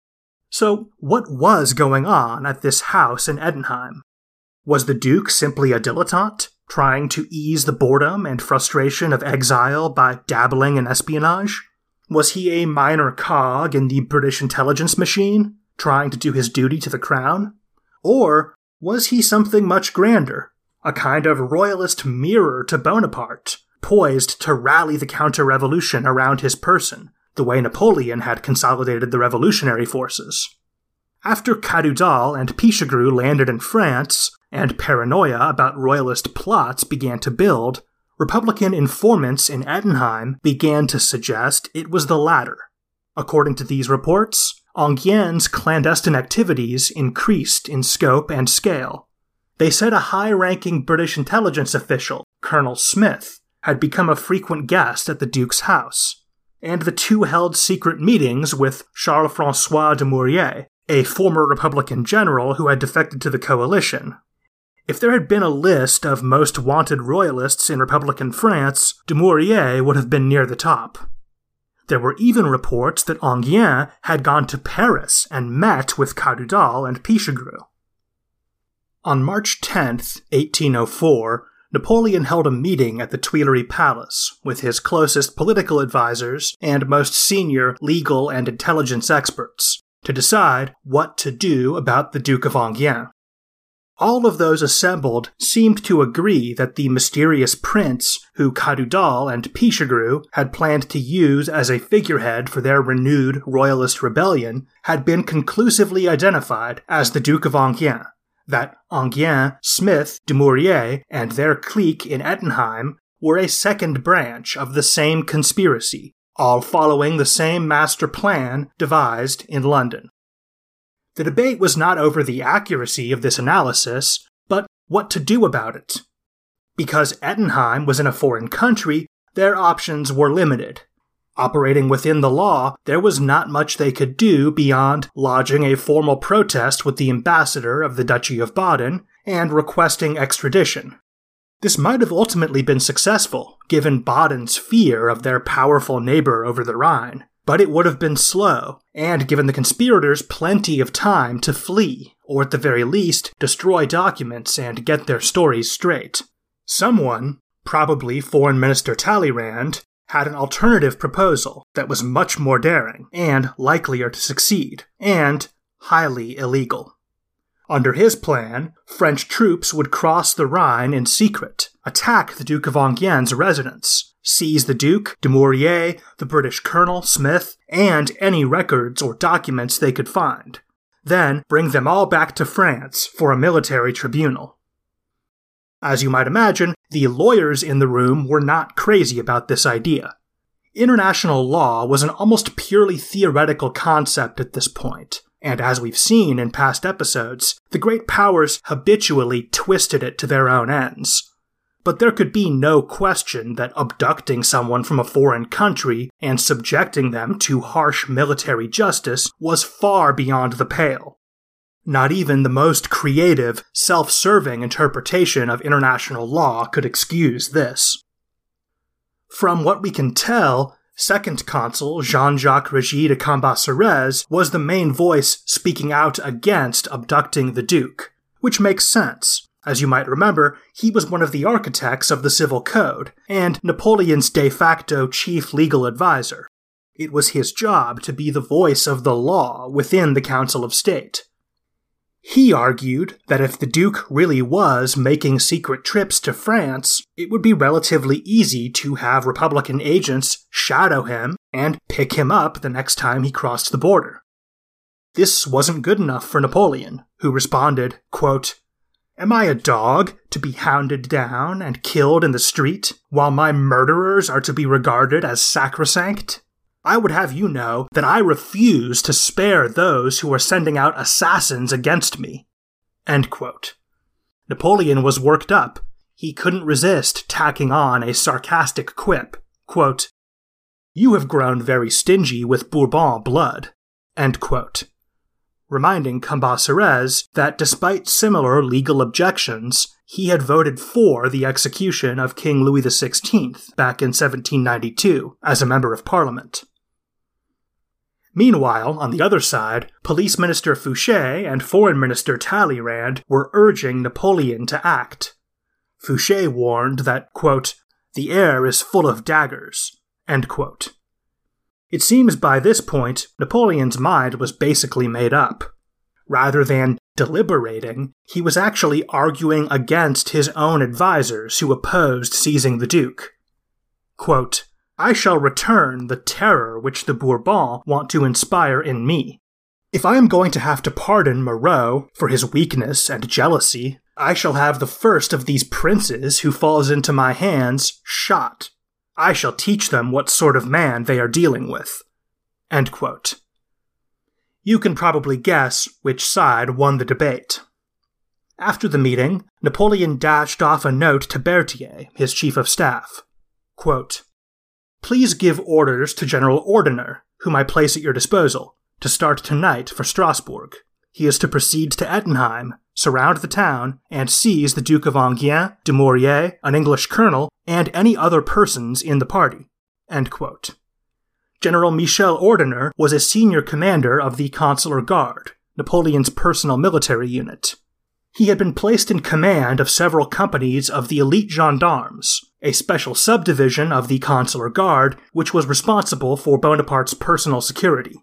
E: So, what was going on at this house in Ettenheim? Was the Duke simply a dilettante, trying to ease the boredom and frustration of exile by dabbling in espionage? Was he a minor cog in the British intelligence machine, trying to do his duty to the crown? Or was he something much grander, a kind of royalist mirror to Bonaparte, poised to rally the counter-revolution around his person, the way Napoleon had consolidated the revolutionary forces? After Cadoudal and Pichegru landed in France, and paranoia about royalist plots began to build, Republican informants in Ettenheim began to suggest it was the latter. According to these reports, Enghien's clandestine activities increased in scope and scale. They said a high-ranking British intelligence official, Colonel Smith, had become a frequent guest at the Duke's house, and the two held secret meetings with Charles-François de Mourier, a former Republican general who had defected to the coalition. If there had been a list of most wanted royalists in Republican France, de Mourier would have been near the top. There were even reports that Enghien had gone to Paris and met with Cadoudal and Pichegru. On March tenth, eighteen oh four, Napoleon held a meeting at the Tuileries Palace with his closest political advisors and most senior legal and intelligence experts to decide what to do about the Duke of Enghien. All of those assembled seemed to agree that the mysterious prince who Cadoudal and Pichegru had planned to use as a figurehead for their renewed royalist rebellion had been conclusively identified as the Duke of Enghien, that Enghien, Smith, de Mourier, and their clique in Ettenheim were a second branch of the same conspiracy, all following the same master plan devised in London. The debate was not over the accuracy of this analysis, but what to do about it. Because Ettenheim was in a foreign country, their options were limited. Operating within the law, there was not much they could do beyond lodging a formal protest with the ambassador of the Duchy of Baden and requesting extradition. This might have ultimately been successful, given Baden's fear of their powerful neighbor over the Rhine. But it would have been slow, and given the conspirators plenty of time to flee, or at the very least, destroy documents and get their stories straight. Someone, probably Foreign Minister Talleyrand, had an alternative proposal that was much more daring, and likelier to succeed, and highly illegal. Under his plan, French troops would cross the Rhine in secret, attack the Duke of Enghien's residence, seize the Duke, de Mourier, the British Colonel, Smith, and any records or documents they could find. Then bring them all back to France for a military tribunal. As you might imagine, the lawyers in the room were not crazy about this idea. International law was an almost purely theoretical concept at this point, and as we've seen in past episodes, the great powers habitually twisted it to their own ends. but there could be no question that abducting someone from a foreign country and subjecting them to harsh military justice was far beyond the pale. Not even the most creative, self-serving interpretation of international law could excuse this. From what we can tell, Second Consul Jean-Jacques Regis de Cambacérès was the main voice speaking out against abducting the Duke, which makes sense. As you might remember, he was one of the architects of the Civil Code, and Napoleon's de facto chief legal advisor. It was his job to be the voice of the law within the Council of State. He argued that if the Duke really was making secret trips to France, it would be relatively easy to have Republican agents shadow him and pick him up the next time he crossed the border. This wasn't good enough for Napoleon, who responded, quote, "Am I a dog to be hounded down and killed in the street, while my murderers are to be regarded as sacrosanct? I would have you know that I refuse to spare those who are sending out assassins against me." End quote. Napoleon was worked up. He couldn't resist tacking on a sarcastic quip, quote, "You have grown very stingy with Bourbon blood," end quote. Reminding Cambacérès that despite similar legal objections, he had voted for the execution of King Louis the sixteenth back in seventeen ninety-two as a member of Parliament. Meanwhile, on the other side, Police Minister Fouché and Foreign Minister Talleyrand were urging Napoleon to act. Fouché warned that, quote, "The air is full of daggers," end quote. It seems by this point, Napoleon's mind was basically made up. Rather than deliberating, he was actually arguing against his own advisors who opposed seizing the Duke. Quote, "I shall return the terror which the Bourbons want to inspire in me. If I am going to have to pardon Moreau for his weakness and jealousy, I shall have the first of these princes who falls into my hands shot. I shall teach them what sort of man they are dealing with." End quote. You can probably guess which side won the debate. After the meeting, Napoleon dashed off a note to Berthier, his chief of staff. Quote, "Please give orders to General Ordiner, whom I place at your disposal, to start tonight for Strasbourg. He is to proceed to Ettenheim, surround the town, and seize the Duke of Enghien, Dumouriez, an English colonel, and any other persons in the party." End quote. General Michel Ordiner was a senior commander of the Consular Guard, Napoleon's personal military unit. He had been placed in command of several companies of the elite gendarmes, a special subdivision of the Consular Guard which was responsible for Bonaparte's personal security.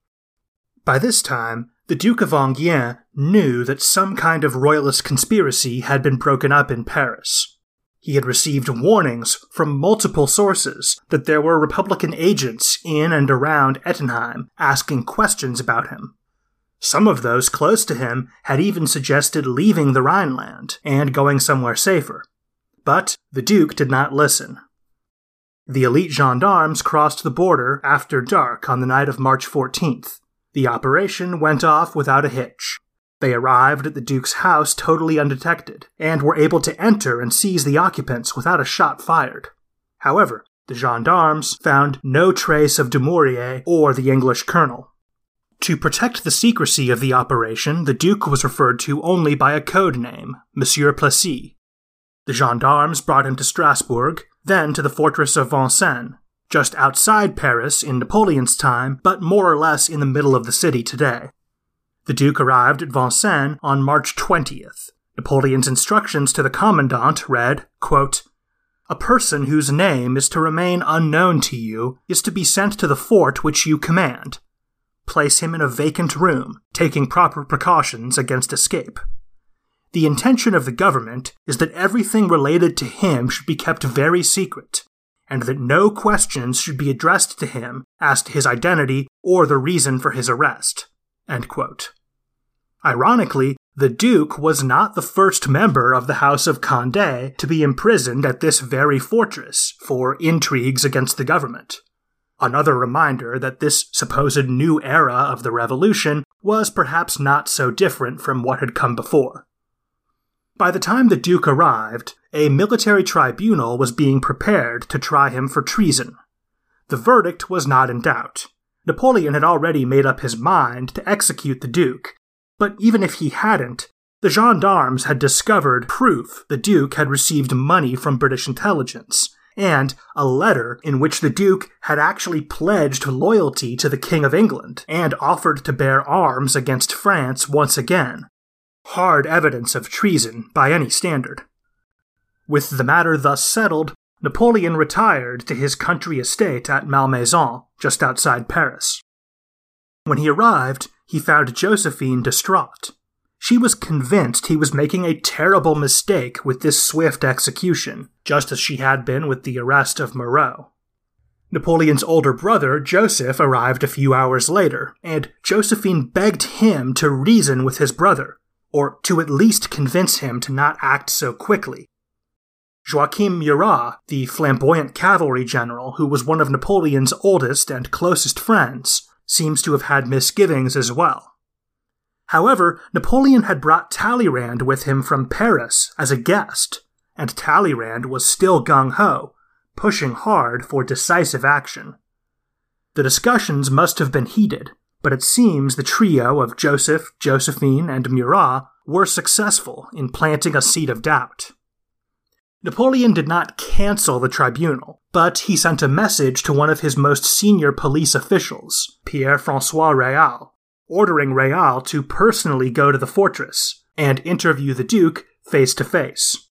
E: By this time, the Duke of Enghien knew that some kind of royalist conspiracy had been broken up in Paris. He had received warnings from multiple sources that there were Republican agents in and around Ettenheim asking questions about him. Some of those close to him had even suggested leaving the Rhineland and going somewhere safer. But the Duke did not listen. The elite gendarmes crossed the border after dark on the night of March fourteenth. The operation went off without a hitch. They arrived at the Duke's house totally undetected, and were able to enter and seize the occupants without a shot fired. However, the gendarmes found no trace of Dumouriez or the English colonel. To protect the secrecy of the operation, the Duke was referred to only by a code name, Monsieur Plessis. The gendarmes brought him to Strasbourg, then to the fortress of Vincennes, just outside Paris in Napoleon's time, but more or less in the middle of the city today. The Duke arrived at Vincennes on March twentieth. Napoleon's instructions to the commandant read, quote, "A person whose name is to remain unknown to you is to be sent to the fort which you command. Place him in a vacant room, taking proper precautions against escape. The intention of the government is that everything related to him should be kept very secret, and that no questions should be addressed to him as to his identity or the reason for his arrest." End quote. Ironically, the Duke was not the first member of the House of Condé to be imprisoned at this very fortress for intrigues against the government. Another reminder that this supposed new era of the revolution was perhaps not so different from what had come before. By the time the Duke arrived, a military tribunal was being prepared to try him for treason. The verdict was not in doubt. Napoleon had already made up his mind to execute the Duke, but even if he hadn't, the gendarmes had discovered proof the Duke had received money from British intelligence, and a letter in which the Duke had actually pledged loyalty to the King of England and offered to bear arms against France once again. Hard evidence of treason by any standard. With the matter thus settled, Napoleon retired to his country estate at Malmaison, just outside Paris. When he arrived, he found Josephine distraught. She was convinced he was making a terrible mistake with this swift execution, just as she had been with the arrest of Moreau. Napoleon's older brother, Joseph, arrived a few hours later, and Josephine begged him to reason with his brother, or to at least convince him to not act so quickly. Joachim Murat, the flamboyant cavalry general who was one of Napoleon's oldest and closest friends, seems to have had misgivings as well. However, Napoleon had brought Talleyrand with him from Paris as a guest, and Talleyrand was still gung-ho, pushing hard for decisive action. The discussions must have been heated, but it seems the trio of Joseph, Josephine, and Murat were successful in planting a seed of doubt. Napoleon did not cancel the tribunal, but he sent a message to one of his most senior police officials, Pierre-François Réal, ordering Réal to personally go to the fortress and interview the Duke face-to-face.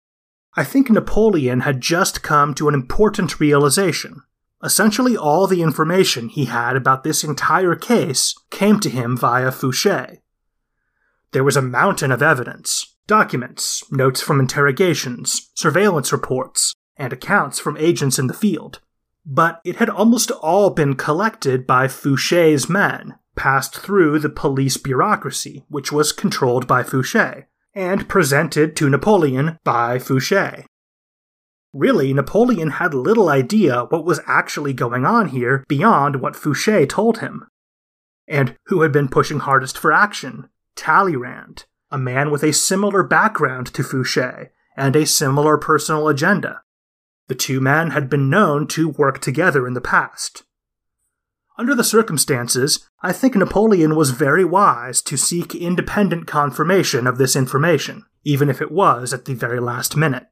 E: I think Napoleon had just come to an important realization. Essentially all the information he had about this entire case came to him via Fouché. There was a mountain of evidence, documents, notes from interrogations, surveillance reports, and accounts from agents in the field. But it had almost all been collected by Fouché's men, passed through the police bureaucracy, which was controlled by Fouché, and presented to Napoleon by Fouché. Really, Napoleon had little idea what was actually going on here beyond what Fouché told him. And who had been pushing hardest for action? Talleyrand, a man with a similar background to Fouché and a similar personal agenda. The two men had been known to work together in the past. Under the circumstances, I think Napoleon was very wise to seek independent confirmation of this information, even if it was at the very last minute.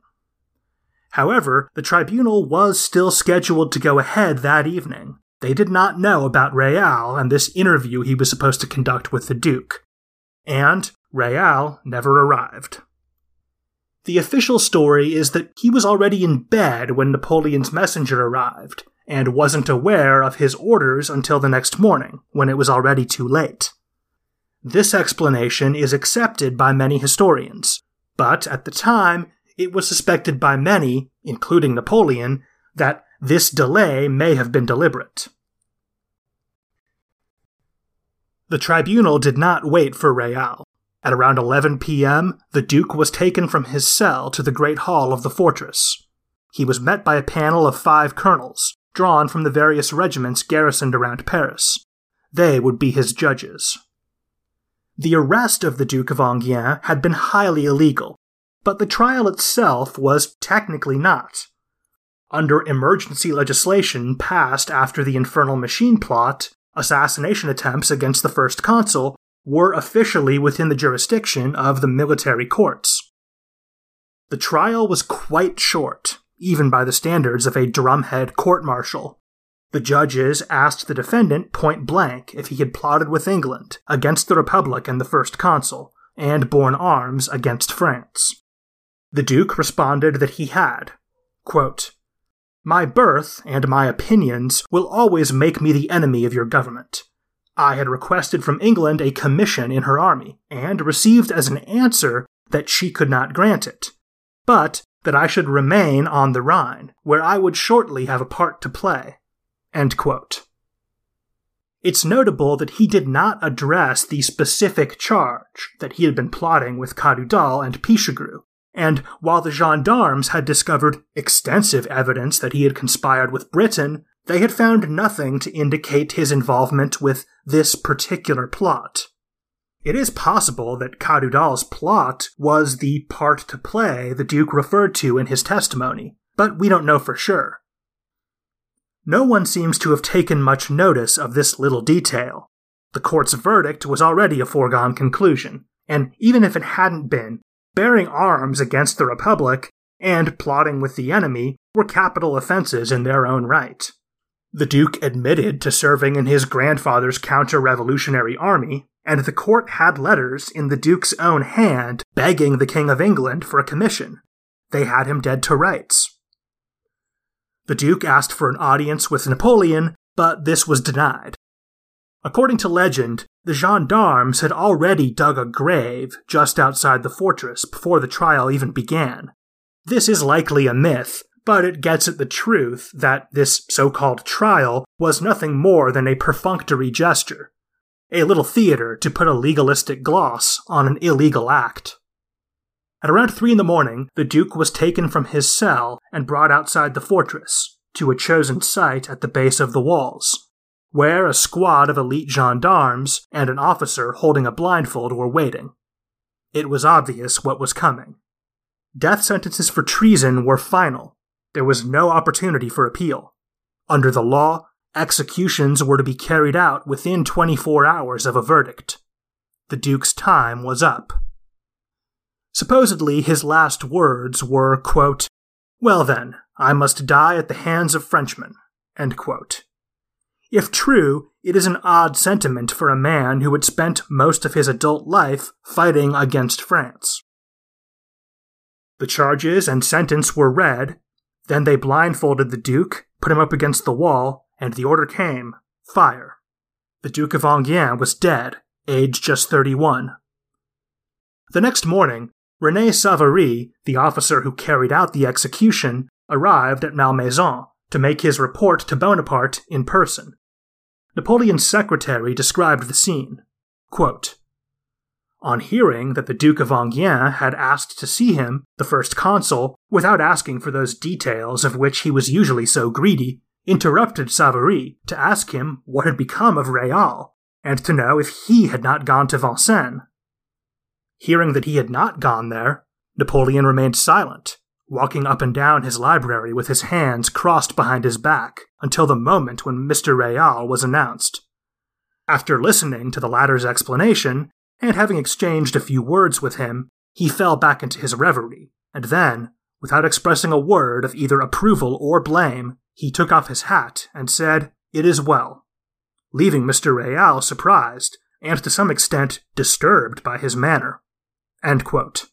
E: However, the tribunal was still scheduled to go ahead that evening. They did not know about Réal and this interview he was supposed to conduct with the Duke. And Réal never arrived. The official story is that he was already in bed when Napoleon's messenger arrived, and wasn't aware of his orders until the next morning, when it was already too late. This explanation is accepted by many historians, but at the time, it was suspected by many, including Napoleon, that this delay may have been deliberate. The tribunal did not wait for Réal. At around eleven p.m., the Duke was taken from his cell to the great hall of the fortress. He was met by a panel of five colonels, drawn from the various regiments garrisoned around Paris. They would be his judges. The arrest of the Duke of Enghien had been highly illegal, but the trial itself was technically not. Under emergency legislation passed after the Infernal Machine plot, assassination attempts against the first consul were officially within the jurisdiction of the military courts. The trial was quite short, even by the standards of a drumhead court-martial. The judges asked the defendant point-blank if he had plotted with England against the Republic and the first consul, and borne arms against France. The Duke responded that he had. Quote, "My birth and my opinions will always make me the enemy of your government. I had requested from England a commission in her army, and received as an answer that she could not grant it, but that I should remain on the Rhine, where I would shortly have a part to play." End quote. It's notable that he did not address the specific charge that he had been plotting with Cadoudal and Pichegru, and while the gendarmes had discovered extensive evidence that he had conspired with Britain, they had found nothing to indicate his involvement with this particular plot. It is possible that Cadudal's plot was the part to play the Duke referred to in his testimony, but we don't know for sure. No one seems to have taken much notice of this little detail. The court's verdict was already a foregone conclusion, and even if it hadn't been, bearing arms against the Republic and plotting with the enemy were capital offenses in their own right. The Duke admitted to serving in his grandfather's counter-revolutionary army, and the court had letters in the Duke's own hand begging the King of England for a commission. They had him dead to rights. The Duke asked for an audience with Napoleon, but this was denied. According to legend, the gendarmes had already dug a grave just outside the fortress before the trial even began. This is likely a myth, but it gets at the truth that this so-called trial was nothing more than a perfunctory gesture, a little theater to put a legalistic gloss on an illegal act. At around three in the morning, the Duke was taken from his cell and brought outside the fortress, to a chosen site at the base of the walls, where a squad of elite gendarmes and an officer holding a blindfold were waiting. It was obvious what was coming. Death sentences for treason were final. There was no opportunity for appeal. Under the law, executions were to be carried out within twenty-four hours of a verdict. The Duke's time was up. Supposedly, his last words were, quote, "Well then, I must die at the hands of Frenchmen," end quote. If true, it is an odd sentiment for a man who had spent most of his adult life fighting against France. The charges and sentence were read, then they blindfolded the Duke, put him up against the wall, and the order came, fire. The Duke of Enghien was dead, aged just thirty-one. The next morning, René Savary, the officer who carried out the execution, arrived at Malmaison to make his report to Bonaparte in person. Napoleon's secretary described the scene. Quote, "On hearing that the Duke of Enghien had asked to see him, the first consul, without asking for those details of which he was usually so greedy, interrupted Savary to ask him what had become of Réal, and to know if he had not gone to Vincennes. Hearing that he had not gone there, Napoleon remained silent, walking up and down his library with his hands crossed behind his back until the moment when Mister Réal was announced. After listening to the latter's explanation, and having exchanged a few words with him, he fell back into his reverie, and then, without expressing a word of either approval or blame, he took off his hat and said, 'It is well,' leaving Mister Réal surprised, and to some extent disturbed by his manner." End quote.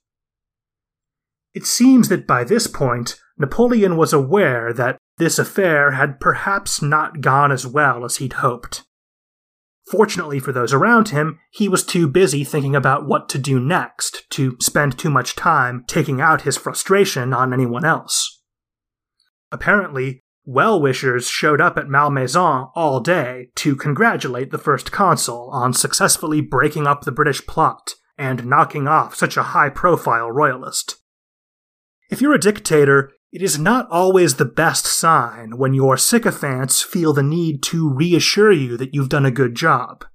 E: It seems that by this point, Napoleon was aware that this affair had perhaps not gone as well as he'd hoped. Fortunately for those around him, he was too busy thinking about what to do next to spend too much time taking out his frustration on anyone else. Apparently, well-wishers showed up at Malmaison all day to congratulate the first consul on successfully breaking up the British plot and knocking off such a high-profile royalist. If you're a dictator, it is not always the best sign when your sycophants feel the need to reassure you that you've done a good job.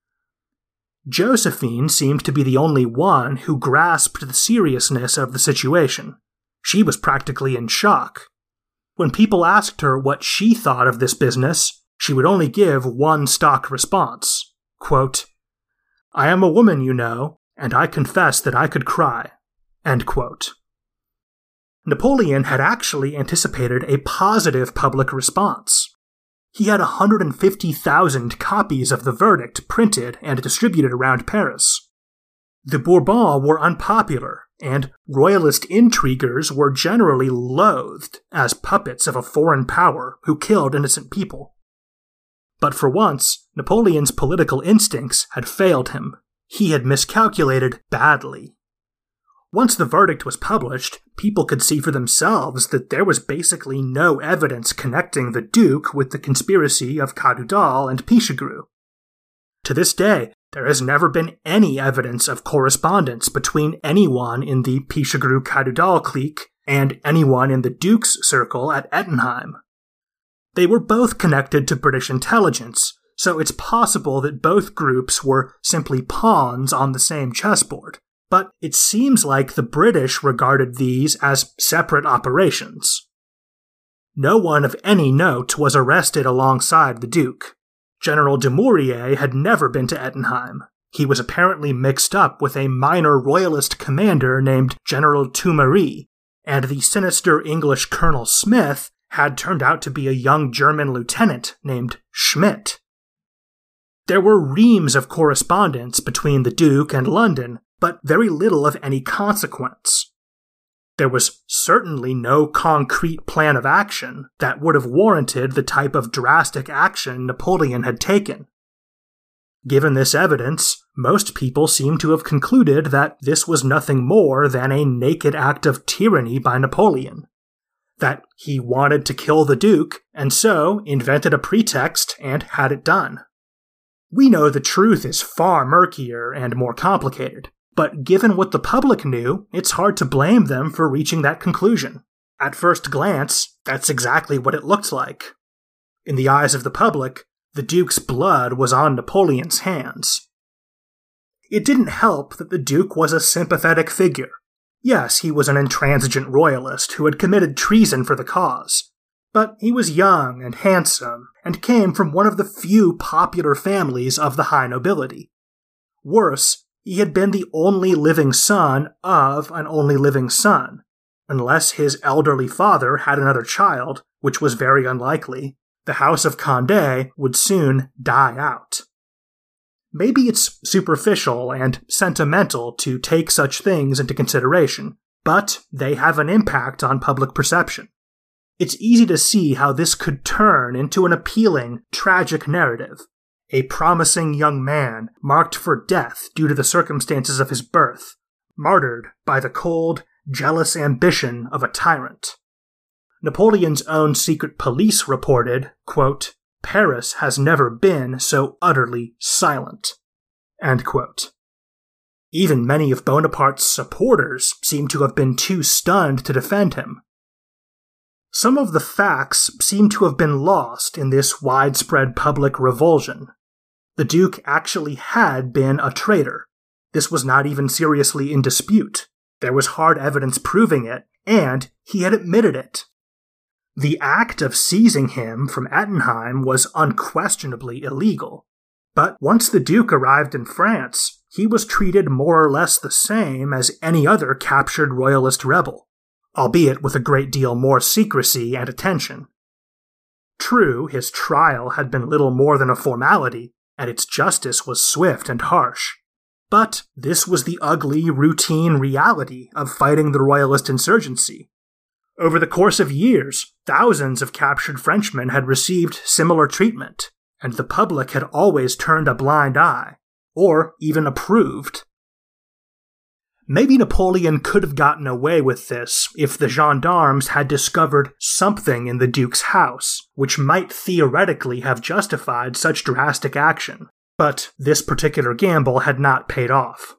E: Josephine seemed to be the only one who grasped the seriousness of the situation. She was practically in shock. When people asked her what she thought of this business, she would only give one stock response. Quote, "I am a woman, you know, and I confess that I could cry." End quote. Napoleon had actually anticipated a positive public response. He had one hundred fifty thousand copies of the verdict printed and distributed around Paris. The Bourbons were unpopular, and royalist intriguers were generally loathed as puppets of a foreign power who killed innocent people. But for once, Napoleon's political instincts had failed him. He had miscalculated badly. Once the verdict was published, people could see for themselves that there was basically no evidence connecting the Duke with the conspiracy of Cadudal and Pichegru. To this day, there has never been any evidence of correspondence between anyone in the Pichegru-Cadudal clique and anyone in the Duke's circle at Ettenheim. They were both connected to British intelligence, so it's possible that both groups were simply pawns on the same chessboard. But it seems like the British regarded these as separate operations. No one of any note was arrested alongside the Duke. General Dumouriez had never been to Ettenheim. He was apparently mixed up with a minor royalist commander named General Tuileries, and the sinister English Colonel Smith had turned out to be a young German lieutenant named Schmidt. There were reams of correspondence between the Duke and London, but very little of any consequence. There was certainly no concrete plan of action that would have warranted the type of drastic action Napoleon had taken. Given this evidence, most people seem to have concluded that this was nothing more than a naked act of tyranny by Napoleon. That he wanted to kill the Duke, and so invented a pretext and had it done. We know the truth is far murkier and more complicated, but given what the public knew, it's hard to blame them for reaching that conclusion. At first glance, that's exactly what it looked like. In the eyes of the public, the Duke's blood was on Napoleon's hands. It didn't help that the Duke was a sympathetic figure. Yes, he was an intransigent royalist who had committed treason for the cause, but he was young and handsome, and came from one of the few popular families of the high nobility. Worse, he had been the only living son of an only living son. Unless his elderly father had another child, which was very unlikely, the House of Condé would soon die out. Maybe it's superficial and sentimental to take such things into consideration, but they have an impact on public perception. It's easy to see how this could turn into an appealing, tragic narrative. A promising young man marked for death due to the circumstances of his birth, martyred by the cold, jealous ambition of a tyrant. Napoleon's own secret police reported, quote, "Paris has never been so utterly silent." End quote. Even many of Bonaparte's supporters seem to have been too stunned to defend him. Some of the facts seem to have been lost in this widespread public revulsion. The Duke actually had been a traitor. This was not even seriously in dispute. There was hard evidence proving it, and he had admitted it. The act of seizing him from Ettenheim was unquestionably illegal. But once the Duke arrived in France, he was treated more or less the same as any other captured royalist rebel, albeit with a great deal more secrecy and attention. True, his trial had been little more than a formality, and its justice was swift and harsh. But this was the ugly, routine reality of fighting the royalist insurgency. Over the course of years, thousands of captured Frenchmen had received similar treatment, and the public had always turned a blind eye, or even approved. Maybe Napoleon could have gotten away with this if the gendarmes had discovered something in the Duke's house, which might theoretically have justified such drastic action, but this particular gamble had not paid off.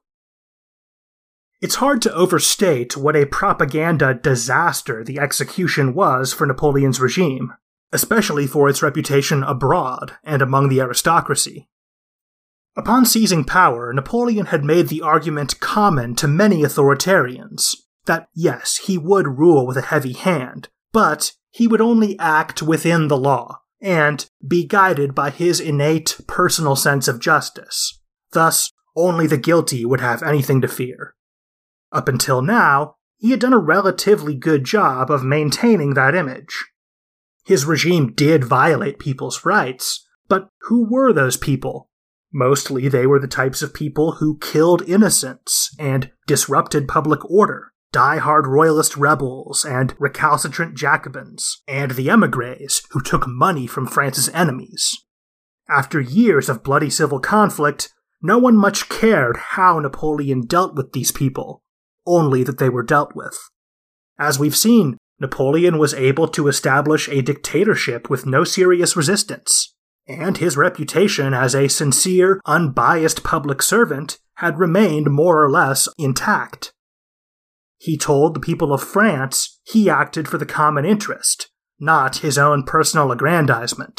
E: It's hard to overstate what a propaganda disaster the execution was for Napoleon's regime, especially for its reputation abroad and among the aristocracy. Upon seizing power, Napoleon had made the argument common to many authoritarians that, yes, he would rule with a heavy hand, but he would only act within the law and be guided by his innate personal sense of justice. Thus, only the guilty would have anything to fear. Up until now, he had done a relatively good job of maintaining that image. His regime did violate people's rights, but who were those people? Mostly they were the types of people who killed innocents and disrupted public order, die-hard royalist rebels and recalcitrant Jacobins, and the émigrés who took money from France's enemies. After years of bloody civil conflict, no one much cared how Napoleon dealt with these people, only that they were dealt with. As we've seen, Napoleon was able to establish a dictatorship with no serious resistance, and his reputation as a sincere, unbiased public servant had remained more or less intact. He told the people of France he acted for the common interest, not his own personal aggrandizement.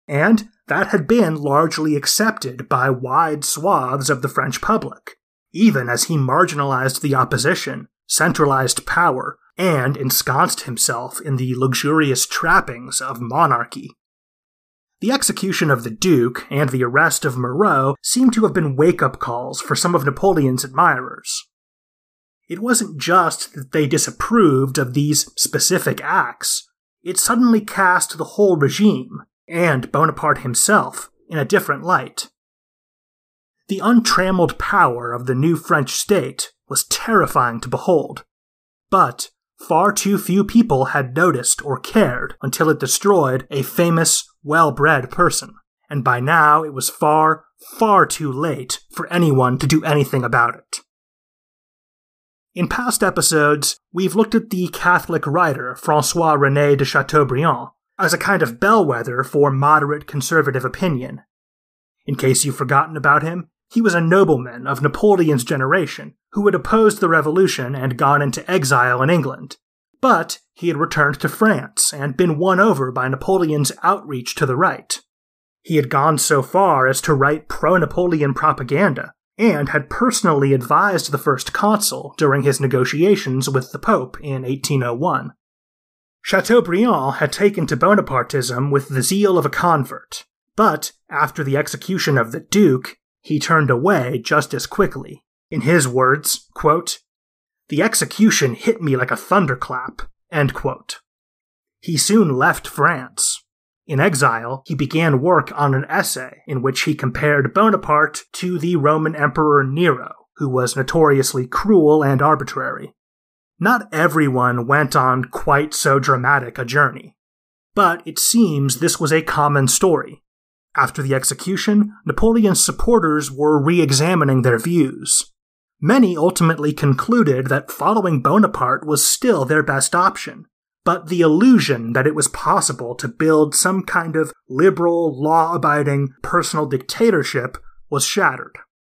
E: and that had been largely accepted by wide swaths of the French public, even as he marginalized the opposition, centralized power, and ensconced himself in the luxurious trappings of monarchy. The execution of the Duke and the arrest of Moreau seem to have been wake-up calls for some of Napoleon's admirers. It wasn't just that they disapproved of these specific acts, it suddenly cast the whole regime, and Bonaparte himself, in a different light. The untrammeled power of the new French state was terrifying to behold, but far too few people had noticed or cared until it destroyed a famous, well-bred person, and by now it was far, far too late for anyone to do anything about it. In past episodes, we've looked at the Catholic writer François-René de Chateaubriand as a kind of bellwether for moderate conservative opinion. In case you've forgotten about him, he was a nobleman of Napoleon's generation who had opposed the revolution and gone into exile in England. But he had returned to France and been won over by Napoleon's outreach to the right. He had gone so far as to write pro-Napoleon propaganda, and had personally advised the first consul during his negotiations with the Pope in eighteen oh one. Chateaubriand had taken to Bonapartism with the zeal of a convert, but after the execution of the Duke, he turned away just as quickly. In his words, quote, "The execution hit me like a thunderclap," end quote. He soon left France. In exile, he began work on an essay in which he compared Bonaparte to the Roman Emperor Nero, who was notoriously cruel and arbitrary. Not everyone went on quite so dramatic a journey, but it seems this was a common story. After the execution, Napoleon's supporters were re-examining their views. Many ultimately concluded that following Bonaparte was still their best option, but the illusion that it was possible to build some kind of liberal, law-abiding, personal dictatorship was shattered.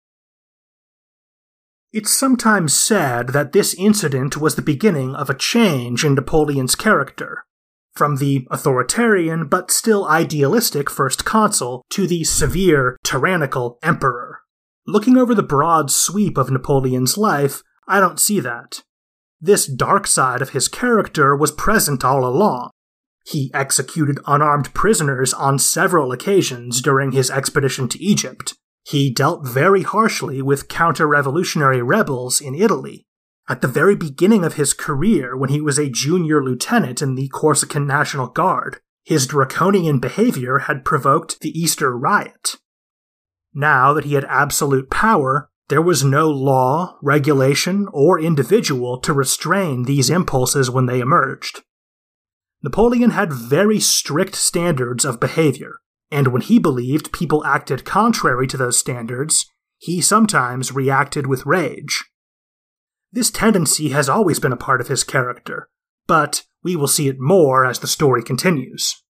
E: It's sometimes said that this incident was the beginning of a change in Napoleon's character, from the authoritarian but still idealistic first consul to the severe, tyrannical emperor. Looking over the broad sweep of Napoleon's life, I don't see that. This dark side of his character was present all along. He executed unarmed prisoners on several occasions during his expedition to Egypt. He dealt very harshly with counter-revolutionary rebels in Italy. At the very beginning of his career, when he was a junior lieutenant in the Corsican National Guard, his draconian behavior had provoked the Easter Riot. Now that he had absolute power, there was no law, regulation, or individual to restrain these impulses when they emerged. Napoleon had very strict standards of behavior, and when he believed people acted contrary to those standards, he sometimes reacted with rage. This tendency has always been a part of his character, but we will see it more as the story continues.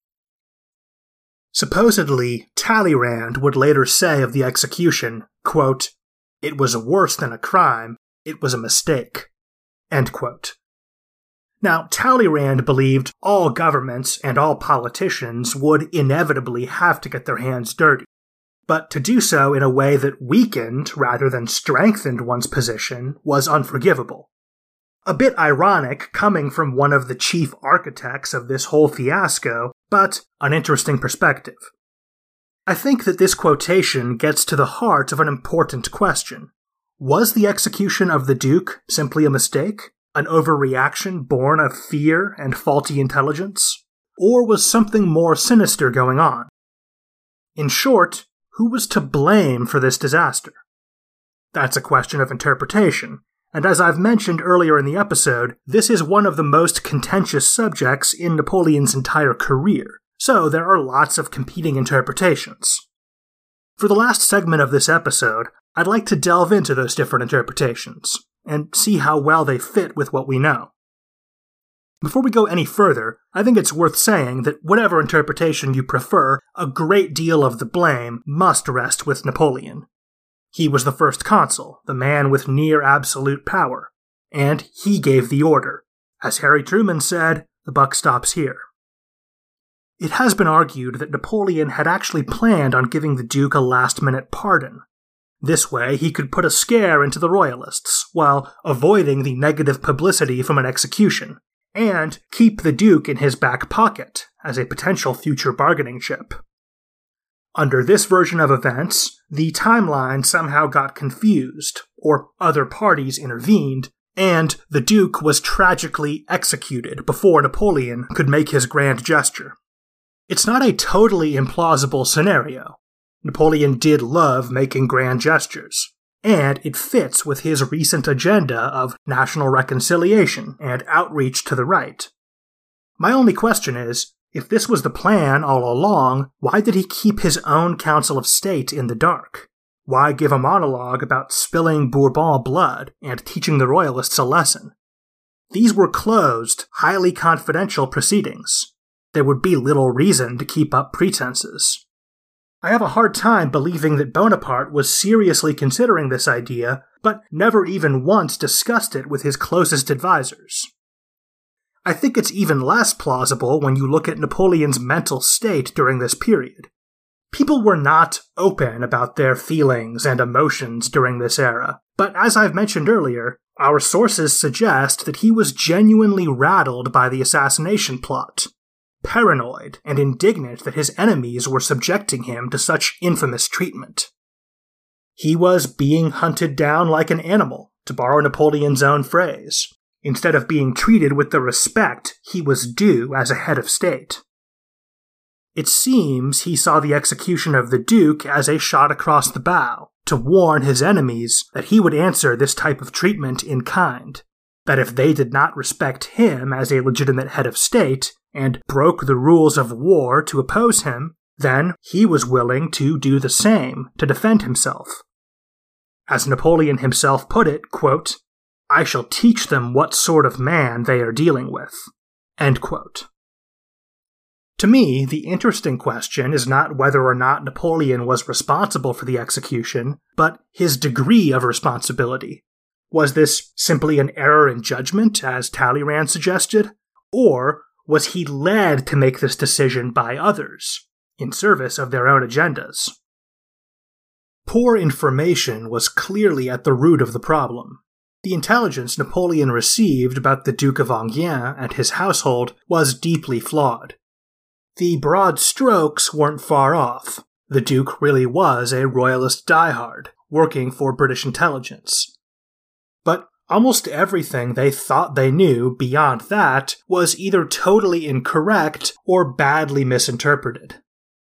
E: Supposedly, Talleyrand would later say of the execution, quote, "It was worse than a crime, it was a mistake," end quote. Now, Talleyrand believed all governments and all politicians would inevitably have to get their hands dirty, but to do so in a way that weakened rather than strengthened one's position was unforgivable. A bit ironic coming from one of the chief architects of this whole fiasco, but an interesting perspective. I think that this quotation gets to the heart of an important question. Was the execution of the Duke simply a mistake? An overreaction born of fear and faulty intelligence? Or was something more sinister going on? In short, who was to blame for this disaster? That's a question of interpretation, and as I've mentioned earlier in the episode, this is one of the most contentious subjects in Napoleon's entire career, so there are lots of competing interpretations. For the last segment of this episode, I'd like to delve into those different interpretations, and see how well they fit with what we know. Before we go any further, I think it's worth saying that whatever interpretation you prefer, a great deal of the blame must rest with Napoleon. He was the first consul, the man with near absolute power, and he gave the order. As Harry Truman said, the buck stops here. It has been argued that Napoleon had actually planned on giving the Duke a last-minute pardon. This way, he could put a scare into the royalists, while avoiding the negative publicity from an execution, and keep the Duke in his back pocket as a potential future bargaining chip. Under this version of events, the timeline somehow got confused, or other parties intervened, and the Duke was tragically executed before Napoleon could make his grand gesture. It's not a totally implausible scenario. Napoleon did love making grand gestures, and it fits with his recent agenda of national reconciliation and outreach to the right. My only question is, if this was the plan all along, why did he keep his own Council of State in the dark? Why give a monologue about spilling Bourbon blood and teaching the royalists a lesson? These were closed, highly confidential proceedings. There would be little reason to keep up pretenses. I have a hard time believing that Bonaparte was seriously considering this idea, but never even once discussed it with his closest advisors. I think it's even less plausible when you look at Napoleon's mental state during this period. People were not open about their feelings and emotions during this era, but as I've mentioned earlier, our sources suggest that he was genuinely rattled by the assassination plot, paranoid and indignant that his enemies were subjecting him to such infamous treatment. He was being hunted down like an animal, to borrow Napoleon's own phrase, instead of being treated with the respect he was due as a head of state. It seems he saw the execution of the Duke as a shot across the bow, to warn his enemies that he would answer this type of treatment in kind, that if they did not respect him as a legitimate head of state, and broke the rules of war to oppose him, then he was willing to do the same to defend himself. As Napoleon himself put it, quote, "I shall teach them what sort of man they are dealing with." End quote. To me, the interesting question is not whether or not Napoleon was responsible for the execution, but his degree of responsibility. Was this simply an error in judgment, as Talleyrand suggested, or was he led to make this decision by others, in service of their own agendas? Poor information was clearly at the root of the problem. The intelligence Napoleon received about the Duke of Enghien and his household was deeply flawed. The broad strokes weren't far off. The Duke really was a royalist diehard, working for British intelligence. But almost everything they thought they knew beyond that was either totally incorrect or badly misinterpreted.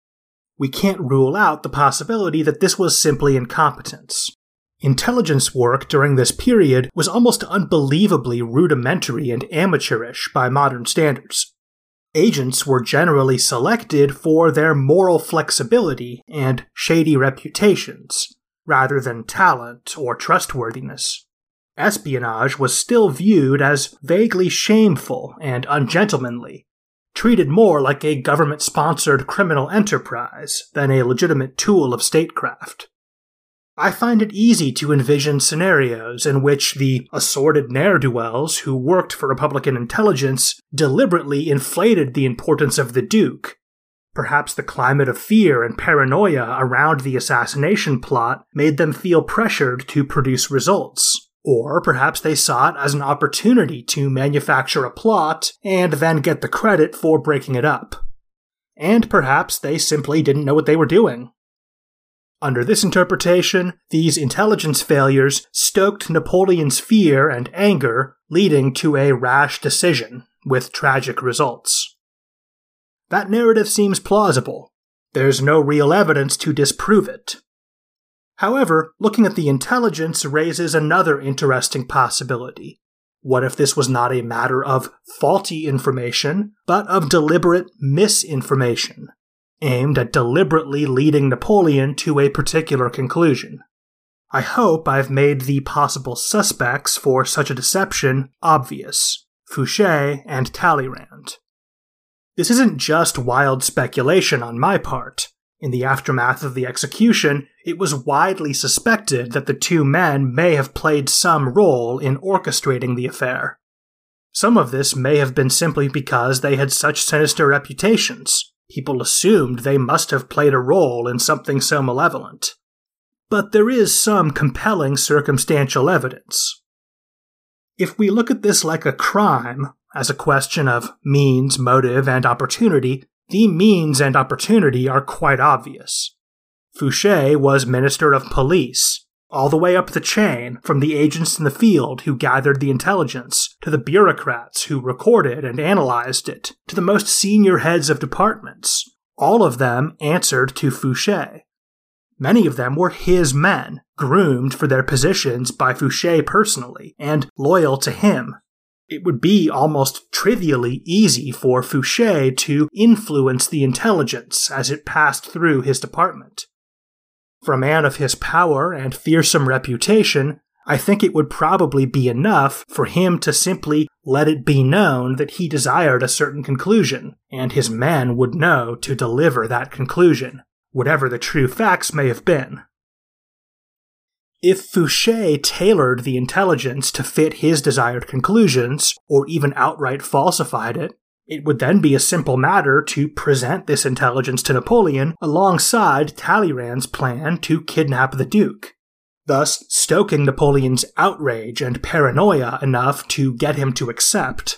E: We can't rule out the possibility that this was simply incompetence. Intelligence work during this period was almost unbelievably rudimentary and amateurish by modern standards. Agents were generally selected for their moral flexibility and shady reputations, rather than talent or trustworthiness. Espionage was still viewed as vaguely shameful and ungentlemanly, treated more like a government-sponsored criminal enterprise than a legitimate tool of statecraft. I find it easy to envision scenarios in which the assorted ne'er-do-wells who worked for Republican intelligence deliberately inflated the importance of the Duke. Perhaps the climate of fear and paranoia around the assassination plot made them feel pressured to produce results. Or perhaps they saw it as an opportunity to manufacture a plot and then get the credit for breaking it up. And perhaps they simply didn't know what they were doing. Under this interpretation, these intelligence failures stoked Napoleon's fear and anger, leading to a rash decision, with tragic results. That narrative seems plausible. There's no real evidence to disprove it. However, looking at the intelligence raises another interesting possibility. What if this was not a matter of faulty information, but of deliberate misinformation, aimed at deliberately leading Napoleon to a particular conclusion? I hope I've made the possible suspects for such a deception obvious: Fouché and Talleyrand. This isn't just wild speculation on my part. In the aftermath of the execution, it was widely suspected that the two men may have played some role in orchestrating the affair. Some of this may have been simply because they had such sinister reputations, People assumed they must have played a role in something so malevolent. But there is some compelling circumstantial evidence. If we look at this like a crime, as a question of means, motive, and opportunity, the means and opportunity are quite obvious. Fouché was Minister of Police, all the way up the chain, from the agents in the field who gathered the intelligence, to the bureaucrats who recorded and analyzed it, to the most senior heads of departments. All of them answered to Fouché. Many of them were his men, groomed for their positions by Fouché personally, and loyal to him. It would be almost trivially easy for Fouché to influence the intelligence as it passed through his department. For a man of his power and fearsome reputation, I think it would probably be enough for him to simply let it be known that he desired a certain conclusion, and his men would know to deliver that conclusion, whatever the true facts may have been. If Fouché tailored the intelligence to fit his desired conclusions, or even outright falsified it, it would then be a simple matter to present this intelligence to Napoleon alongside Talleyrand's plan to kidnap the Duke, thus stoking Napoleon's outrage and paranoia enough to get him to accept.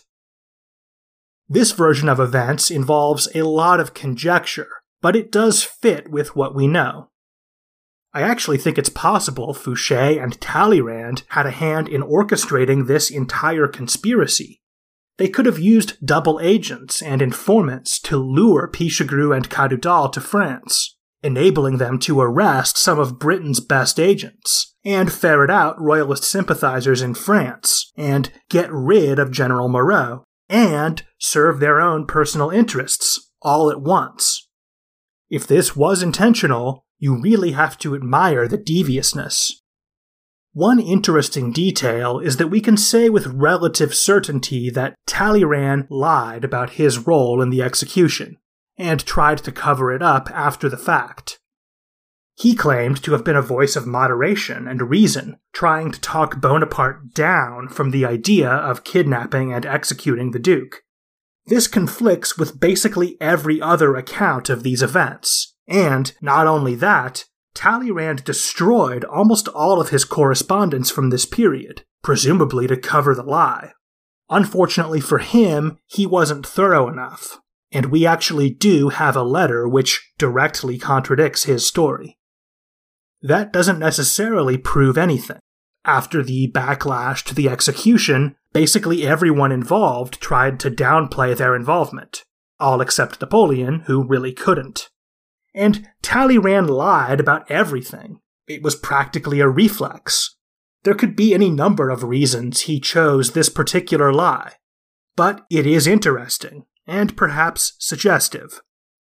E: This version of events involves a lot of conjecture, but it does fit with what we know. I actually think it's possible Fouché and Talleyrand had a hand in orchestrating this entire conspiracy. They could have used double agents and informants to lure Pichegru and Cadoudal to France, enabling them to arrest some of Britain's best agents, and ferret out royalist sympathizers in France, and get rid of General Moreau, and serve their own personal interests, all at once. If this was intentional, you really have to admire the deviousness. One interesting detail is that we can say with relative certainty that Talleyrand lied about his role in the execution, and tried to cover it up after the fact. He claimed to have been a voice of moderation and reason, trying to talk Bonaparte down from the idea of kidnapping and executing the Duke. This conflicts with basically every other account of these events, and, not only that, Talleyrand destroyed almost all of his correspondence from this period, presumably to cover the lie. Unfortunately for him, he wasn't thorough enough, and we actually do have a letter which directly contradicts his story. That doesn't necessarily prove anything. After the backlash to the execution, basically everyone involved tried to downplay their involvement, all except Napoleon, who really couldn't. And Talleyrand lied about everything. It was practically a reflex. There could be any number of reasons he chose this particular lie. But it is interesting, and perhaps suggestive.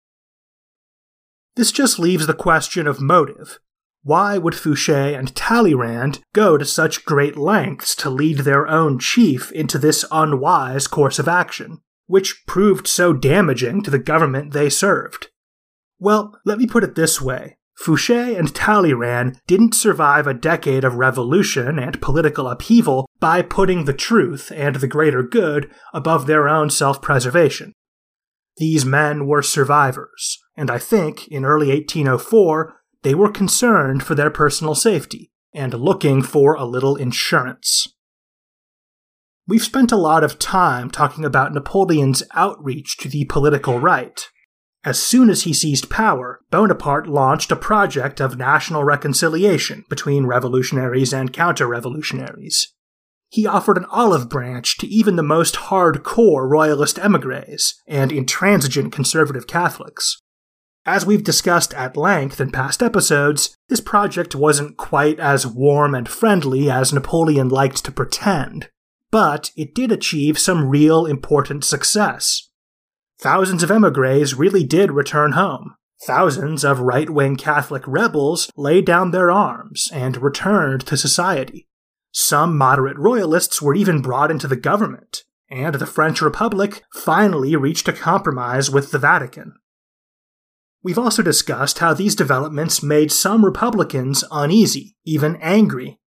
E: This just leaves the question of motive. Why would Fouché and Talleyrand go to such great lengths to lead their own chief into this unwise course of action, which proved so damaging to the government they served? Well, let me put it this way. Fouché and Talleyrand didn't survive a decade of revolution and political upheaval by putting the truth and the greater good above their own self-preservation. These men were survivors, and I think, in early eighteen oh four, they were concerned for their personal safety, and looking for a little insurance. We've spent a lot of time talking about Napoleon's outreach to the political right. As soon as he seized power, Bonaparte launched a project of national reconciliation between revolutionaries and counter-revolutionaries. He offered an olive branch to even the most hardcore royalist émigrés and intransigent conservative Catholics. As we've discussed at length in past episodes, this project wasn't quite as warm and friendly as Napoleon liked to pretend, but it did achieve some real important success. Thousands of émigrés really did return home. Thousands of right-wing Catholic rebels laid down their arms and returned to society. Some moderate royalists were even brought into the government, and the French Republic finally reached a compromise with the Vatican. We've also discussed how these developments made some Republicans uneasy, even angry.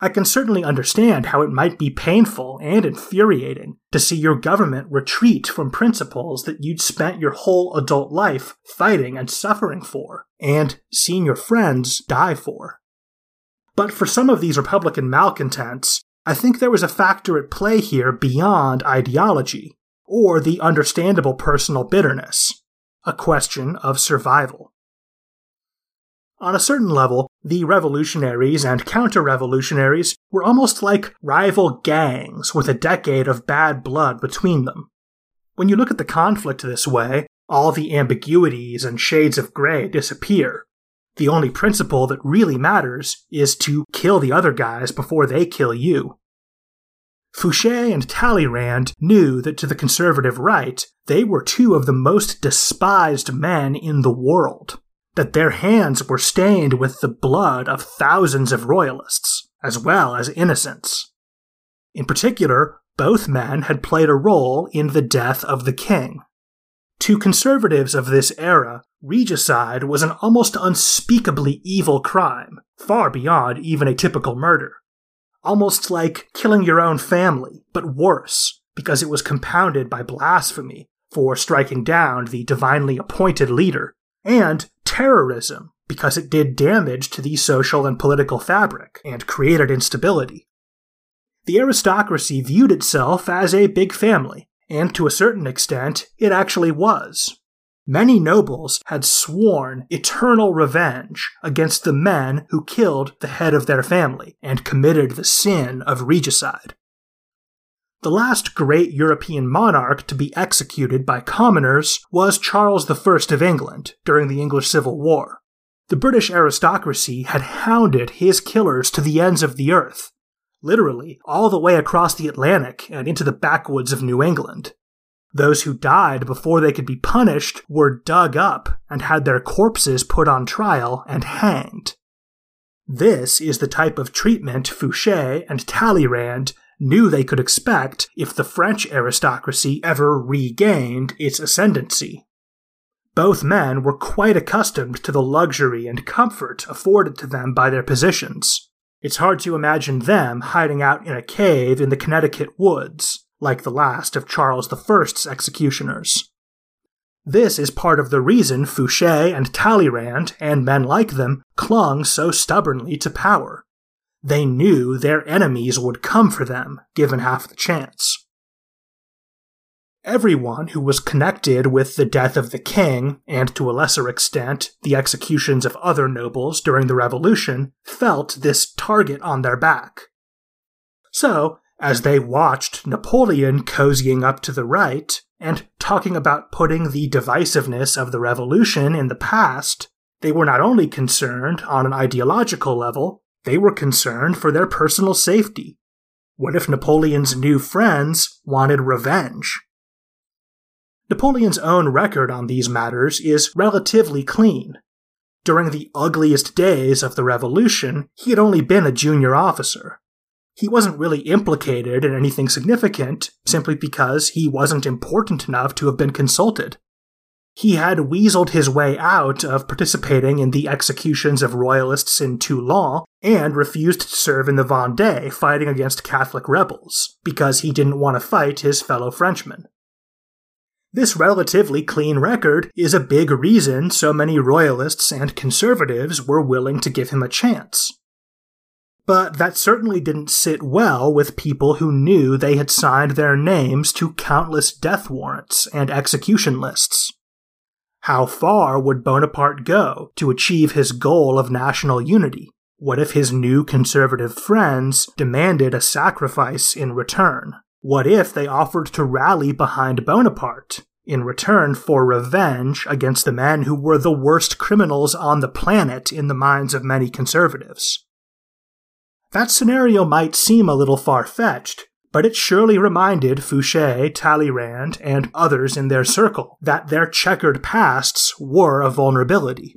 E: I can certainly understand how it might be painful and infuriating to see your government retreat from principles that you'd spent your whole adult life fighting and suffering for, and seeing your friends die for. But for some of these Republican malcontents, I think there was a factor at play here beyond ideology, or the understandable personal bitterness, a question of survival. On a certain level, the revolutionaries and counter-revolutionaries were almost like rival gangs with a decade of bad blood between them. When you look at the conflict this way, all the ambiguities and shades of gray disappear. The only principle that really matters is to kill the other guys before they kill you. Fouché and Talleyrand knew that to the conservative right, they were two of the most despised men in the world, that their hands were stained with the blood of thousands of royalists, as well as innocents. In particular, both men had played a role in the death of the king. To conservatives of this era, regicide was an almost unspeakably evil crime, far beyond even a typical murder. Almost like killing your own family, but worse, because it was compounded by blasphemy for striking down the divinely appointed leader, and terrorism, because it did damage to the social and political fabric and created instability. The aristocracy viewed itself as a big family, and to a certain extent, it actually was. Many nobles had sworn eternal revenge against the men who killed the head of their family and committed the sin of regicide. The last great European monarch to be executed by commoners was Charles the First of England during the English Civil War. The British aristocracy had hounded his killers to the ends of the earth, literally all the way across the Atlantic and into the backwoods of New England. Those who died before they could be punished were dug up and had their corpses put on trial and hanged. This is the type of treatment Fouché and Talleyrand knew they could expect if the French aristocracy ever regained its ascendancy. Both men were quite accustomed to the luxury and comfort afforded to them by their positions. It's hard to imagine them hiding out in a cave in the Connecticut woods, like the last of Charles the First's executioners. This is part of the reason Fouché and Talleyrand, and men like them, clung so stubbornly to power. They knew their enemies would come for them, given half the chance. Everyone who was connected with the death of the king, and to a lesser extent, the executions of other nobles during the Revolution, felt this target on their back. So, as they watched Napoleon cozying up to the right, and talking about putting the divisiveness of the revolution in the past, they were not only concerned on an ideological level, they were concerned for their personal safety. What if Napoleon's new friends wanted revenge? Napoleon's own record on these matters is relatively clean. During the ugliest days of the revolution, he had only been a junior officer. He wasn't really implicated in anything significant, simply because he wasn't important enough to have been consulted. He had weaseled his way out of participating in the executions of royalists in Toulon, and refused to serve in the Vendée fighting against Catholic rebels, because he didn't want to fight his fellow Frenchmen. This relatively clean record is a big reason so many royalists and conservatives were willing to give him a chance. But that certainly didn't sit well with people who knew they had signed their names to countless death warrants and execution lists. How far would Bonaparte go to achieve his goal of national unity? What if his new conservative friends demanded a sacrifice in return? What if they offered to rally behind Bonaparte in return for revenge against the men who were the worst criminals on the planet in the minds of many conservatives? That scenario might seem a little far-fetched, but it surely reminded Fouché, Talleyrand, and others in their circle that their checkered pasts were a vulnerability.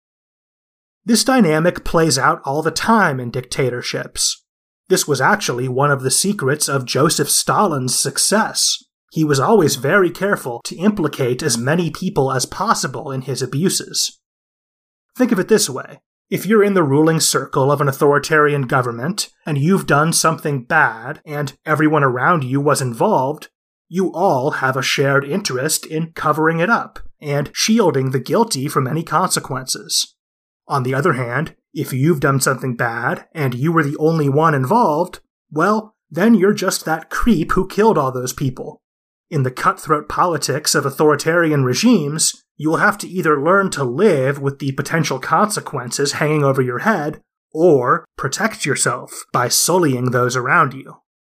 E: This dynamic plays out all the time in dictatorships. This was actually one of the secrets of Joseph Stalin's success. He was always very careful to implicate as many people as possible in his abuses. Think of it this way. If you're in the ruling circle of an authoritarian government, and you've done something bad, and everyone around you was involved, you all have a shared interest in covering it up, and shielding the guilty from any consequences. On the other hand, if you've done something bad, and you were the only one involved, well, then you're just that creep who killed all those people. In the cutthroat politics of authoritarian regimes, you will have to either learn to live with the potential consequences hanging over your head, or protect yourself by sullying those around you.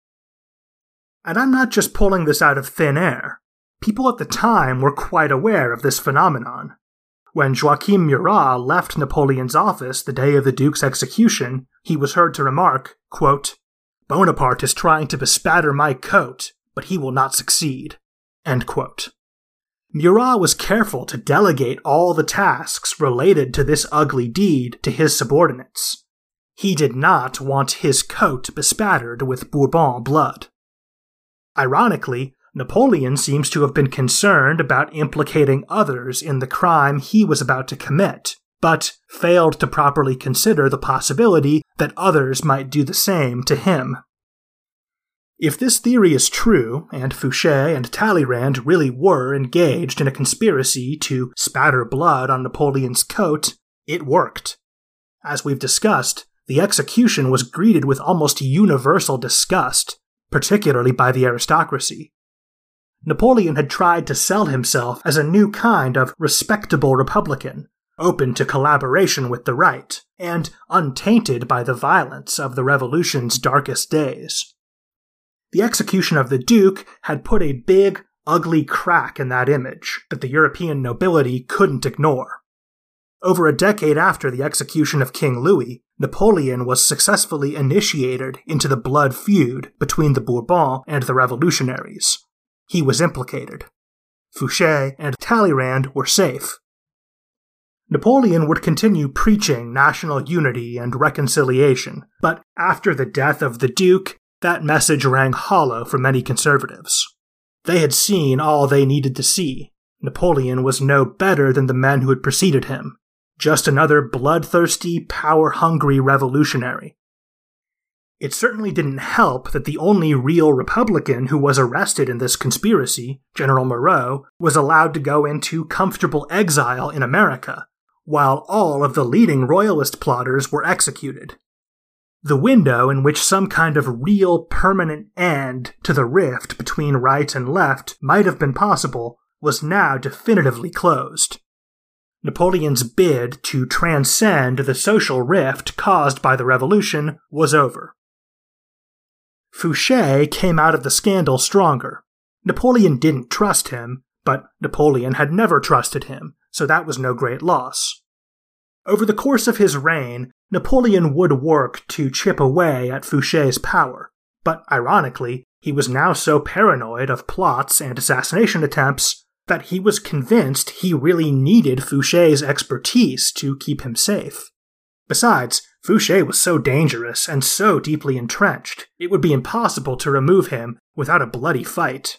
E: And I'm not just pulling this out of thin air. People at the time were quite aware of this phenomenon. When Joachim Murat left Napoleon's office the day of the Duke's execution, he was heard to remark, quote, "Bonaparte is trying to bespatter my coat, but he will not succeed." End quote. Murat was careful to delegate all the tasks related to this ugly deed to his subordinates. He did not want his coat bespattered with Bourbon blood. Ironically, Napoleon seems to have been concerned about implicating others in the crime he was about to commit, but failed to properly consider the possibility that others might do the same to him. If this theory is true, and Fouché and Talleyrand really were engaged in a conspiracy to spatter blood on Napoleon's coat, it worked. As we've discussed, the execution was greeted with almost universal disgust, particularly by the aristocracy. Napoleon had tried to sell himself as a new kind of respectable republican, open to collaboration with the right, and untainted by the violence of the revolution's darkest days. The execution of the Duke had put a big, ugly crack in that image that the European nobility couldn't ignore. Over a decade after the execution of King Louis, Napoleon was successfully initiated into the blood feud between the Bourbons and the revolutionaries. He was implicated. Fouché and Talleyrand were safe. Napoleon would continue preaching national unity and reconciliation, but after the death of the Duke, that message rang hollow for many conservatives. They had seen all they needed to see. Napoleon was no better than the men who had preceded him, just another bloodthirsty, power-hungry revolutionary. It certainly didn't help that the only real Republican who was arrested in this conspiracy, General Moreau, was allowed to go into comfortable exile in America, while all of the leading Royalist plotters were executed. The window in which some kind of real permanent end to the rift between right and left might have been possible was now definitively closed. Napoleon's bid to transcend the social rift caused by the revolution was over. Fouché came out of the scandal stronger. Napoleon didn't trust him, but Napoleon had never trusted him, so that was no great loss. Over the course of his reign, Napoleon would work to chip away at Fouché's power, but ironically, he was now so paranoid of plots and assassination attempts that he was convinced he really needed Fouché's expertise to keep him safe. Besides, Fouché was so dangerous and so deeply entrenched, it would be impossible to remove him without a bloody fight.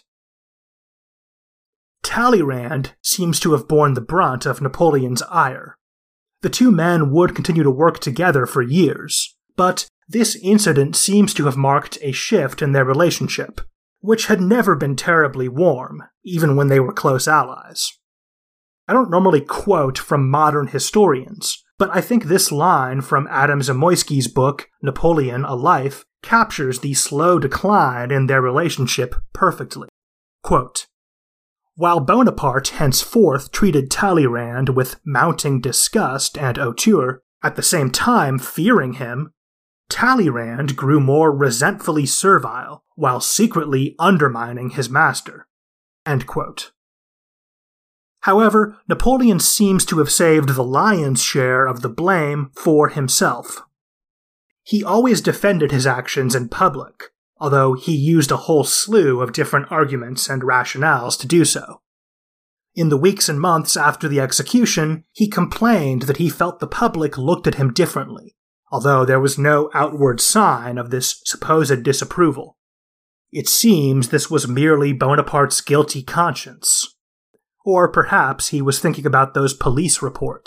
E: Talleyrand seems to have borne the brunt of Napoleon's ire. The two men would continue to work together for years, but this incident seems to have marked a shift in their relationship, which had never been terribly warm, even when they were close allies. I don't normally quote from modern historians, but I think this line from Adam Zamoyski's book, Napoleon, A Life, captures the slow decline in their relationship perfectly. Quote, "While Bonaparte henceforth treated Talleyrand with mounting disgust and hauteur, at the same time fearing him, Talleyrand grew more resentfully servile, while secretly undermining his master." End quote. However, Napoleon seems to have saved the lion's share of the blame for himself. He always defended his actions in public, although he used a whole slew of different arguments and rationales to do so. In the weeks and months after the execution, he complained that he felt the public looked at him differently, although there was no outward sign of this supposed disapproval. It seems this was merely Bonaparte's guilty conscience. Or perhaps he was thinking about those police reports,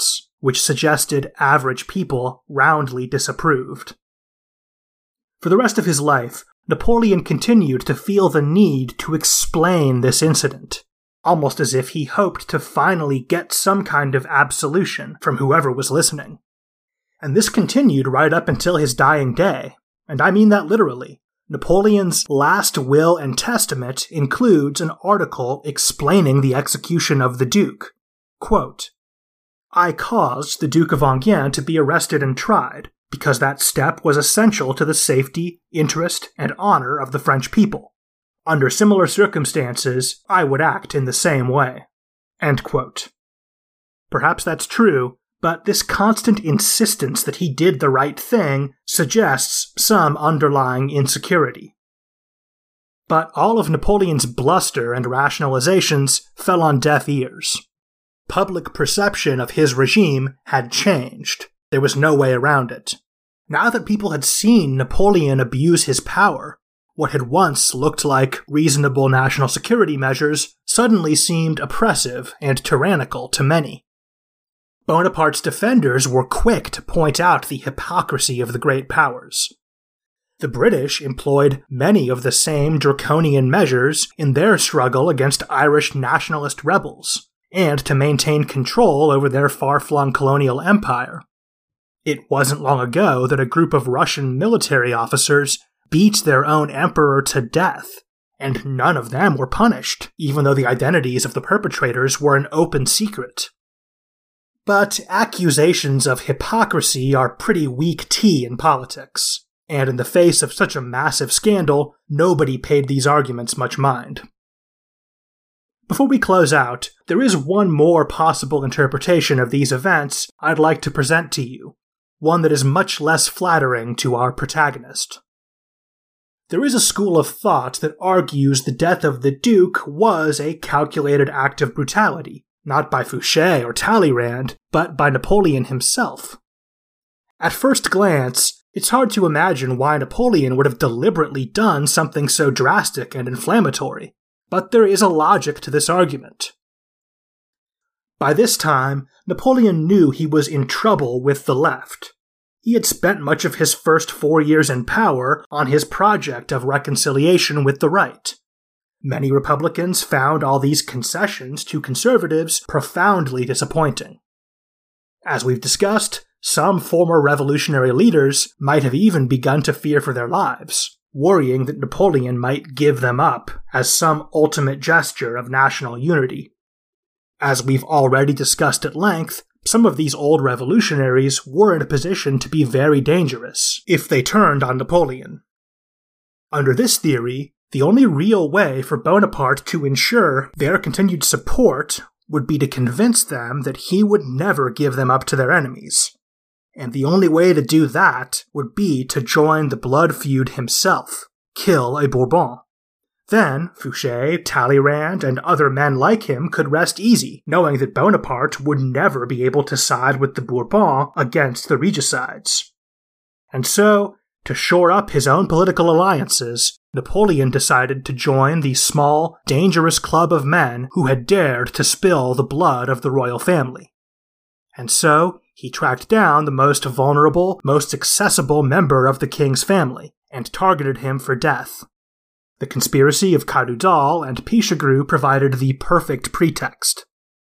E: which suggested average people roundly disapproved. For the rest of his life, Napoleon continued to feel the need to explain this incident, almost as if he hoped to finally get some kind of absolution from whoever was listening. And this continued right up until his dying day, and I mean that literally. Napoleon's last will and testament includes an article explaining the execution of the Duke. Quote, I caused the Duke of Enghien to be arrested and tried, because that step was essential to the safety, interest, and honor of the French people. Under similar circumstances, I would act in the same way. End quote. Perhaps that's true, but this constant insistence that he did the right thing suggests some underlying insecurity. But all of Napoleon's bluster and rationalizations fell on deaf ears. Public perception of his regime had changed. There was no way around it. Now that people had seen Napoleon abuse his power, what had once looked like reasonable national security measures suddenly seemed oppressive and tyrannical to many. Bonaparte's defenders were quick to point out the hypocrisy of the great powers. The British employed many of the same draconian measures in their struggle against Irish nationalist rebels, and to maintain control over their far-flung colonial empire. It wasn't long ago that a group of Russian military officers beat their own emperor to death, and none of them were punished, even though the identities of the perpetrators were an open secret. But accusations of hypocrisy are pretty weak tea in politics, and in the face of such a massive scandal, nobody paid these arguments much mind. Before we close out, there is one more possible interpretation of these events I'd like to present to you, one that is much less flattering to our protagonist. There is a school of thought that argues the death of the Duke was a calculated act of brutality, not by Fouché or Talleyrand, but by Napoleon himself. At first glance, it's hard to imagine why Napoleon would have deliberately done something so drastic and inflammatory, but there is a logic to this argument. By this time, Napoleon knew he was in trouble with the left. He had spent much of his first four years in power on his project of reconciliation with the right. Many Republicans found all these concessions to conservatives profoundly disappointing. As we've discussed, some former revolutionary leaders might have even begun to fear for their lives, worrying that Napoleon might give them up as some ultimate gesture of national unity. As we've already discussed at length, some of these old revolutionaries were in a position to be very dangerous if they turned on Napoleon. Under this theory, the only real way for Bonaparte to ensure their continued support would be to convince them that he would never give them up to their enemies. And the only way to do that would be to join the blood feud himself, kill a Bourbon. Then, Fouché, Talleyrand, and other men like him could rest easy, knowing that Bonaparte would never be able to side with the Bourbons against the regicides. And so, to shore up his own political alliances, Napoleon decided to join the small, dangerous club of men who had dared to spill the blood of the royal family. And so, he tracked down the most vulnerable, most accessible member of the king's family, and targeted him for death. The conspiracy of Cadoudal and Pichegru provided the perfect pretext.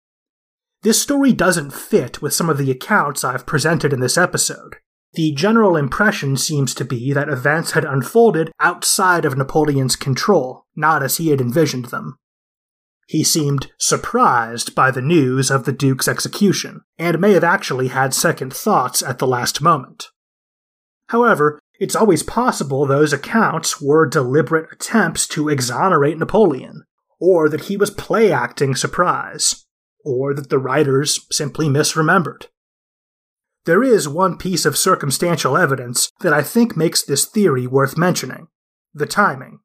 E: This story doesn't fit with some of the accounts I've presented in this episode. The general impression seems to be that events had unfolded outside of Napoleon's control, not as he had envisioned them. He seemed surprised by the news of the Duke's execution, and may have actually had second thoughts at the last moment. However, it's always possible those accounts were deliberate attempts to exonerate Napoleon, or that he was play-acting surprise, or that the writers simply misremembered. There is one piece of circumstantial evidence that I think makes this theory worth mentioning: the timing.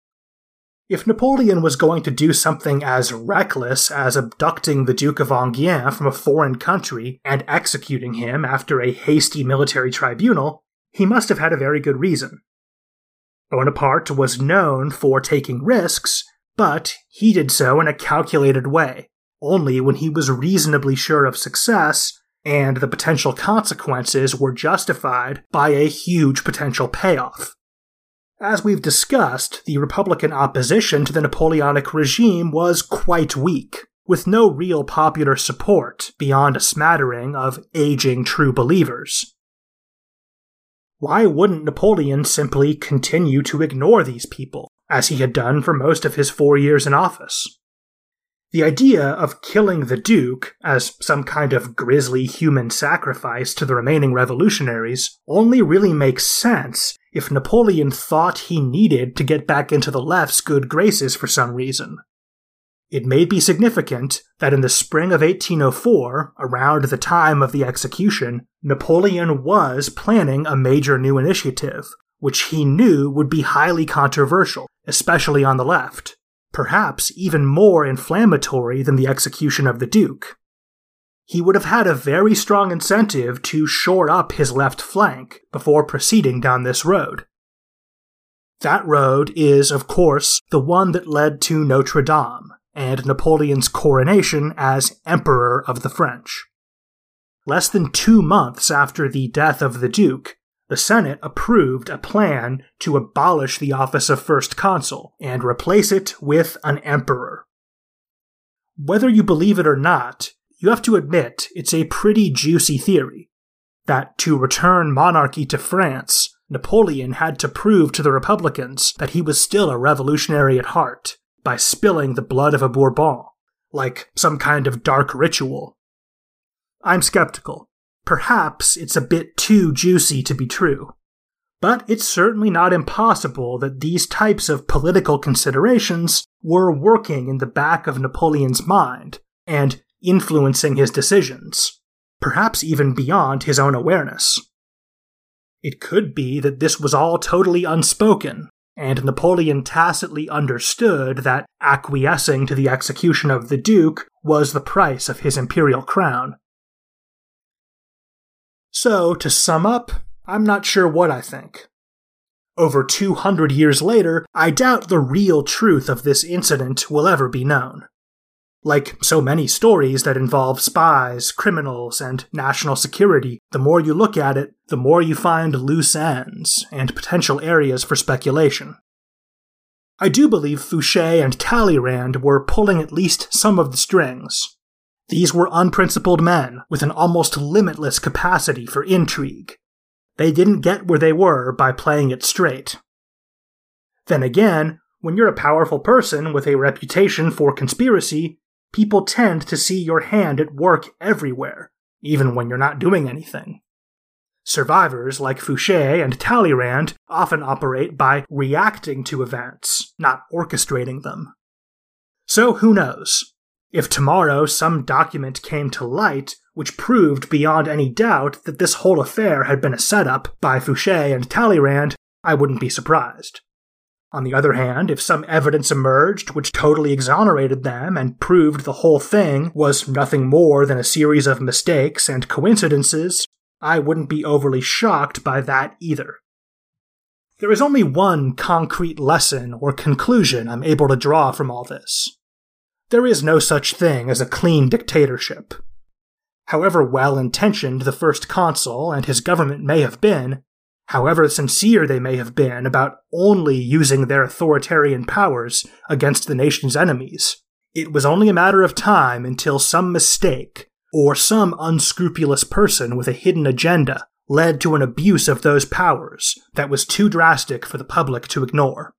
E: If Napoleon was going to do something as reckless as abducting the Duke of Enghien from a foreign country and executing him after a hasty military tribunal, he must have had a very good reason. Bonaparte was known for taking risks, but he did so in a calculated way, only when he was reasonably sure of success and the potential consequences were justified by a huge potential payoff. As we've discussed, the Republican opposition to the Napoleonic regime was quite weak, with no real popular support beyond a smattering of aging true believers. Why wouldn't Napoleon simply continue to ignore these people, as he had done for most of his four years in office? The idea of killing the Duke as some kind of grisly human sacrifice to the remaining revolutionaries only really makes sense if Napoleon thought he needed to get back into the left's good graces for some reason. It may be significant that in the spring of eighteen oh four, around the time of the execution, Napoleon was planning a major new initiative, which he knew would be highly controversial, especially on the left. Perhaps even more inflammatory than the execution of the Duke. He would have had a very strong incentive to shore up his left flank before proceeding down this road. That road is, of course, the one that led to Notre Dame and Napoleon's coronation as Emperor of the French. Less than two months after the death of the Duke, the Senate approved a plan to abolish the office of First Consul and replace it with an emperor. Whether you believe it or not, you have to admit it's a pretty juicy theory, that to return monarchy to France, Napoleon had to prove to the Republicans that he was still a revolutionary at heart by spilling the blood of a Bourbon, like some kind of dark ritual. I'm skeptical. Perhaps it's a bit too juicy to be true. But it's certainly not impossible that these types of political considerations were working in the back of Napoleon's mind and influencing his decisions, perhaps even beyond his own awareness. It could be that this was all totally unspoken, and Napoleon tacitly understood that acquiescing to the execution of the Duke was the price of his imperial crown. So, to sum up, I'm not sure what I think. Over two hundred years later, I doubt the real truth of this incident will ever be known. Like so many stories that involve spies, criminals, and national security, the more you look at it, the more you find loose ends and potential areas for speculation. I do believe Fouché and Talleyrand were pulling at least some of the strings. These were unprincipled men with an almost limitless capacity for intrigue. They didn't get where they were by playing it straight. Then again, when you're a powerful person with a reputation for conspiracy, people tend to see your hand at work everywhere, even when you're not doing anything. Survivors like Fouché and Talleyrand often operate by reacting to events, not orchestrating them. So who knows? If tomorrow some document came to light which proved beyond any doubt that this whole affair had been a setup by Fouché and Talleyrand, I wouldn't be surprised. On the other hand, if some evidence emerged which totally exonerated them and proved the whole thing was nothing more than a series of mistakes and coincidences, I wouldn't be overly shocked by that either. There is only one concrete lesson or conclusion I'm able to draw from all this. There is no such thing as a clean dictatorship. However well-intentioned the First Consul and his government may have been, however sincere they may have been about only using their authoritarian powers against the nation's enemies, it was only a matter of time until some mistake, or some unscrupulous person with a hidden agenda, led to an abuse of those powers that was too drastic for the public to ignore.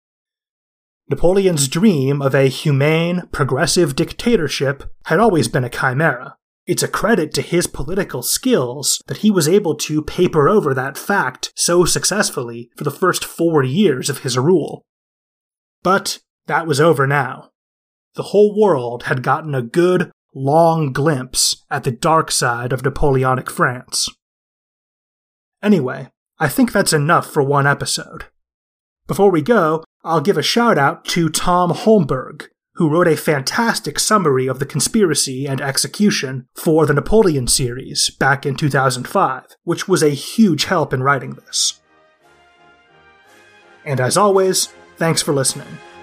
E: Napoleon's dream of a humane, progressive dictatorship had always been a chimera. It's a credit to his political skills that he was able to paper over that fact so successfully for the first four years of his rule. But that was over now. The whole world had gotten a good, long glimpse at the dark side of Napoleonic France. Anyway, I think that's enough for one episode. Before we go, I'll give a shout out to Tom Holmberg, who wrote a fantastic summary of the conspiracy and execution for the Napoleon series back in two thousand five, which was a huge help in writing this. And as always, thanks for listening.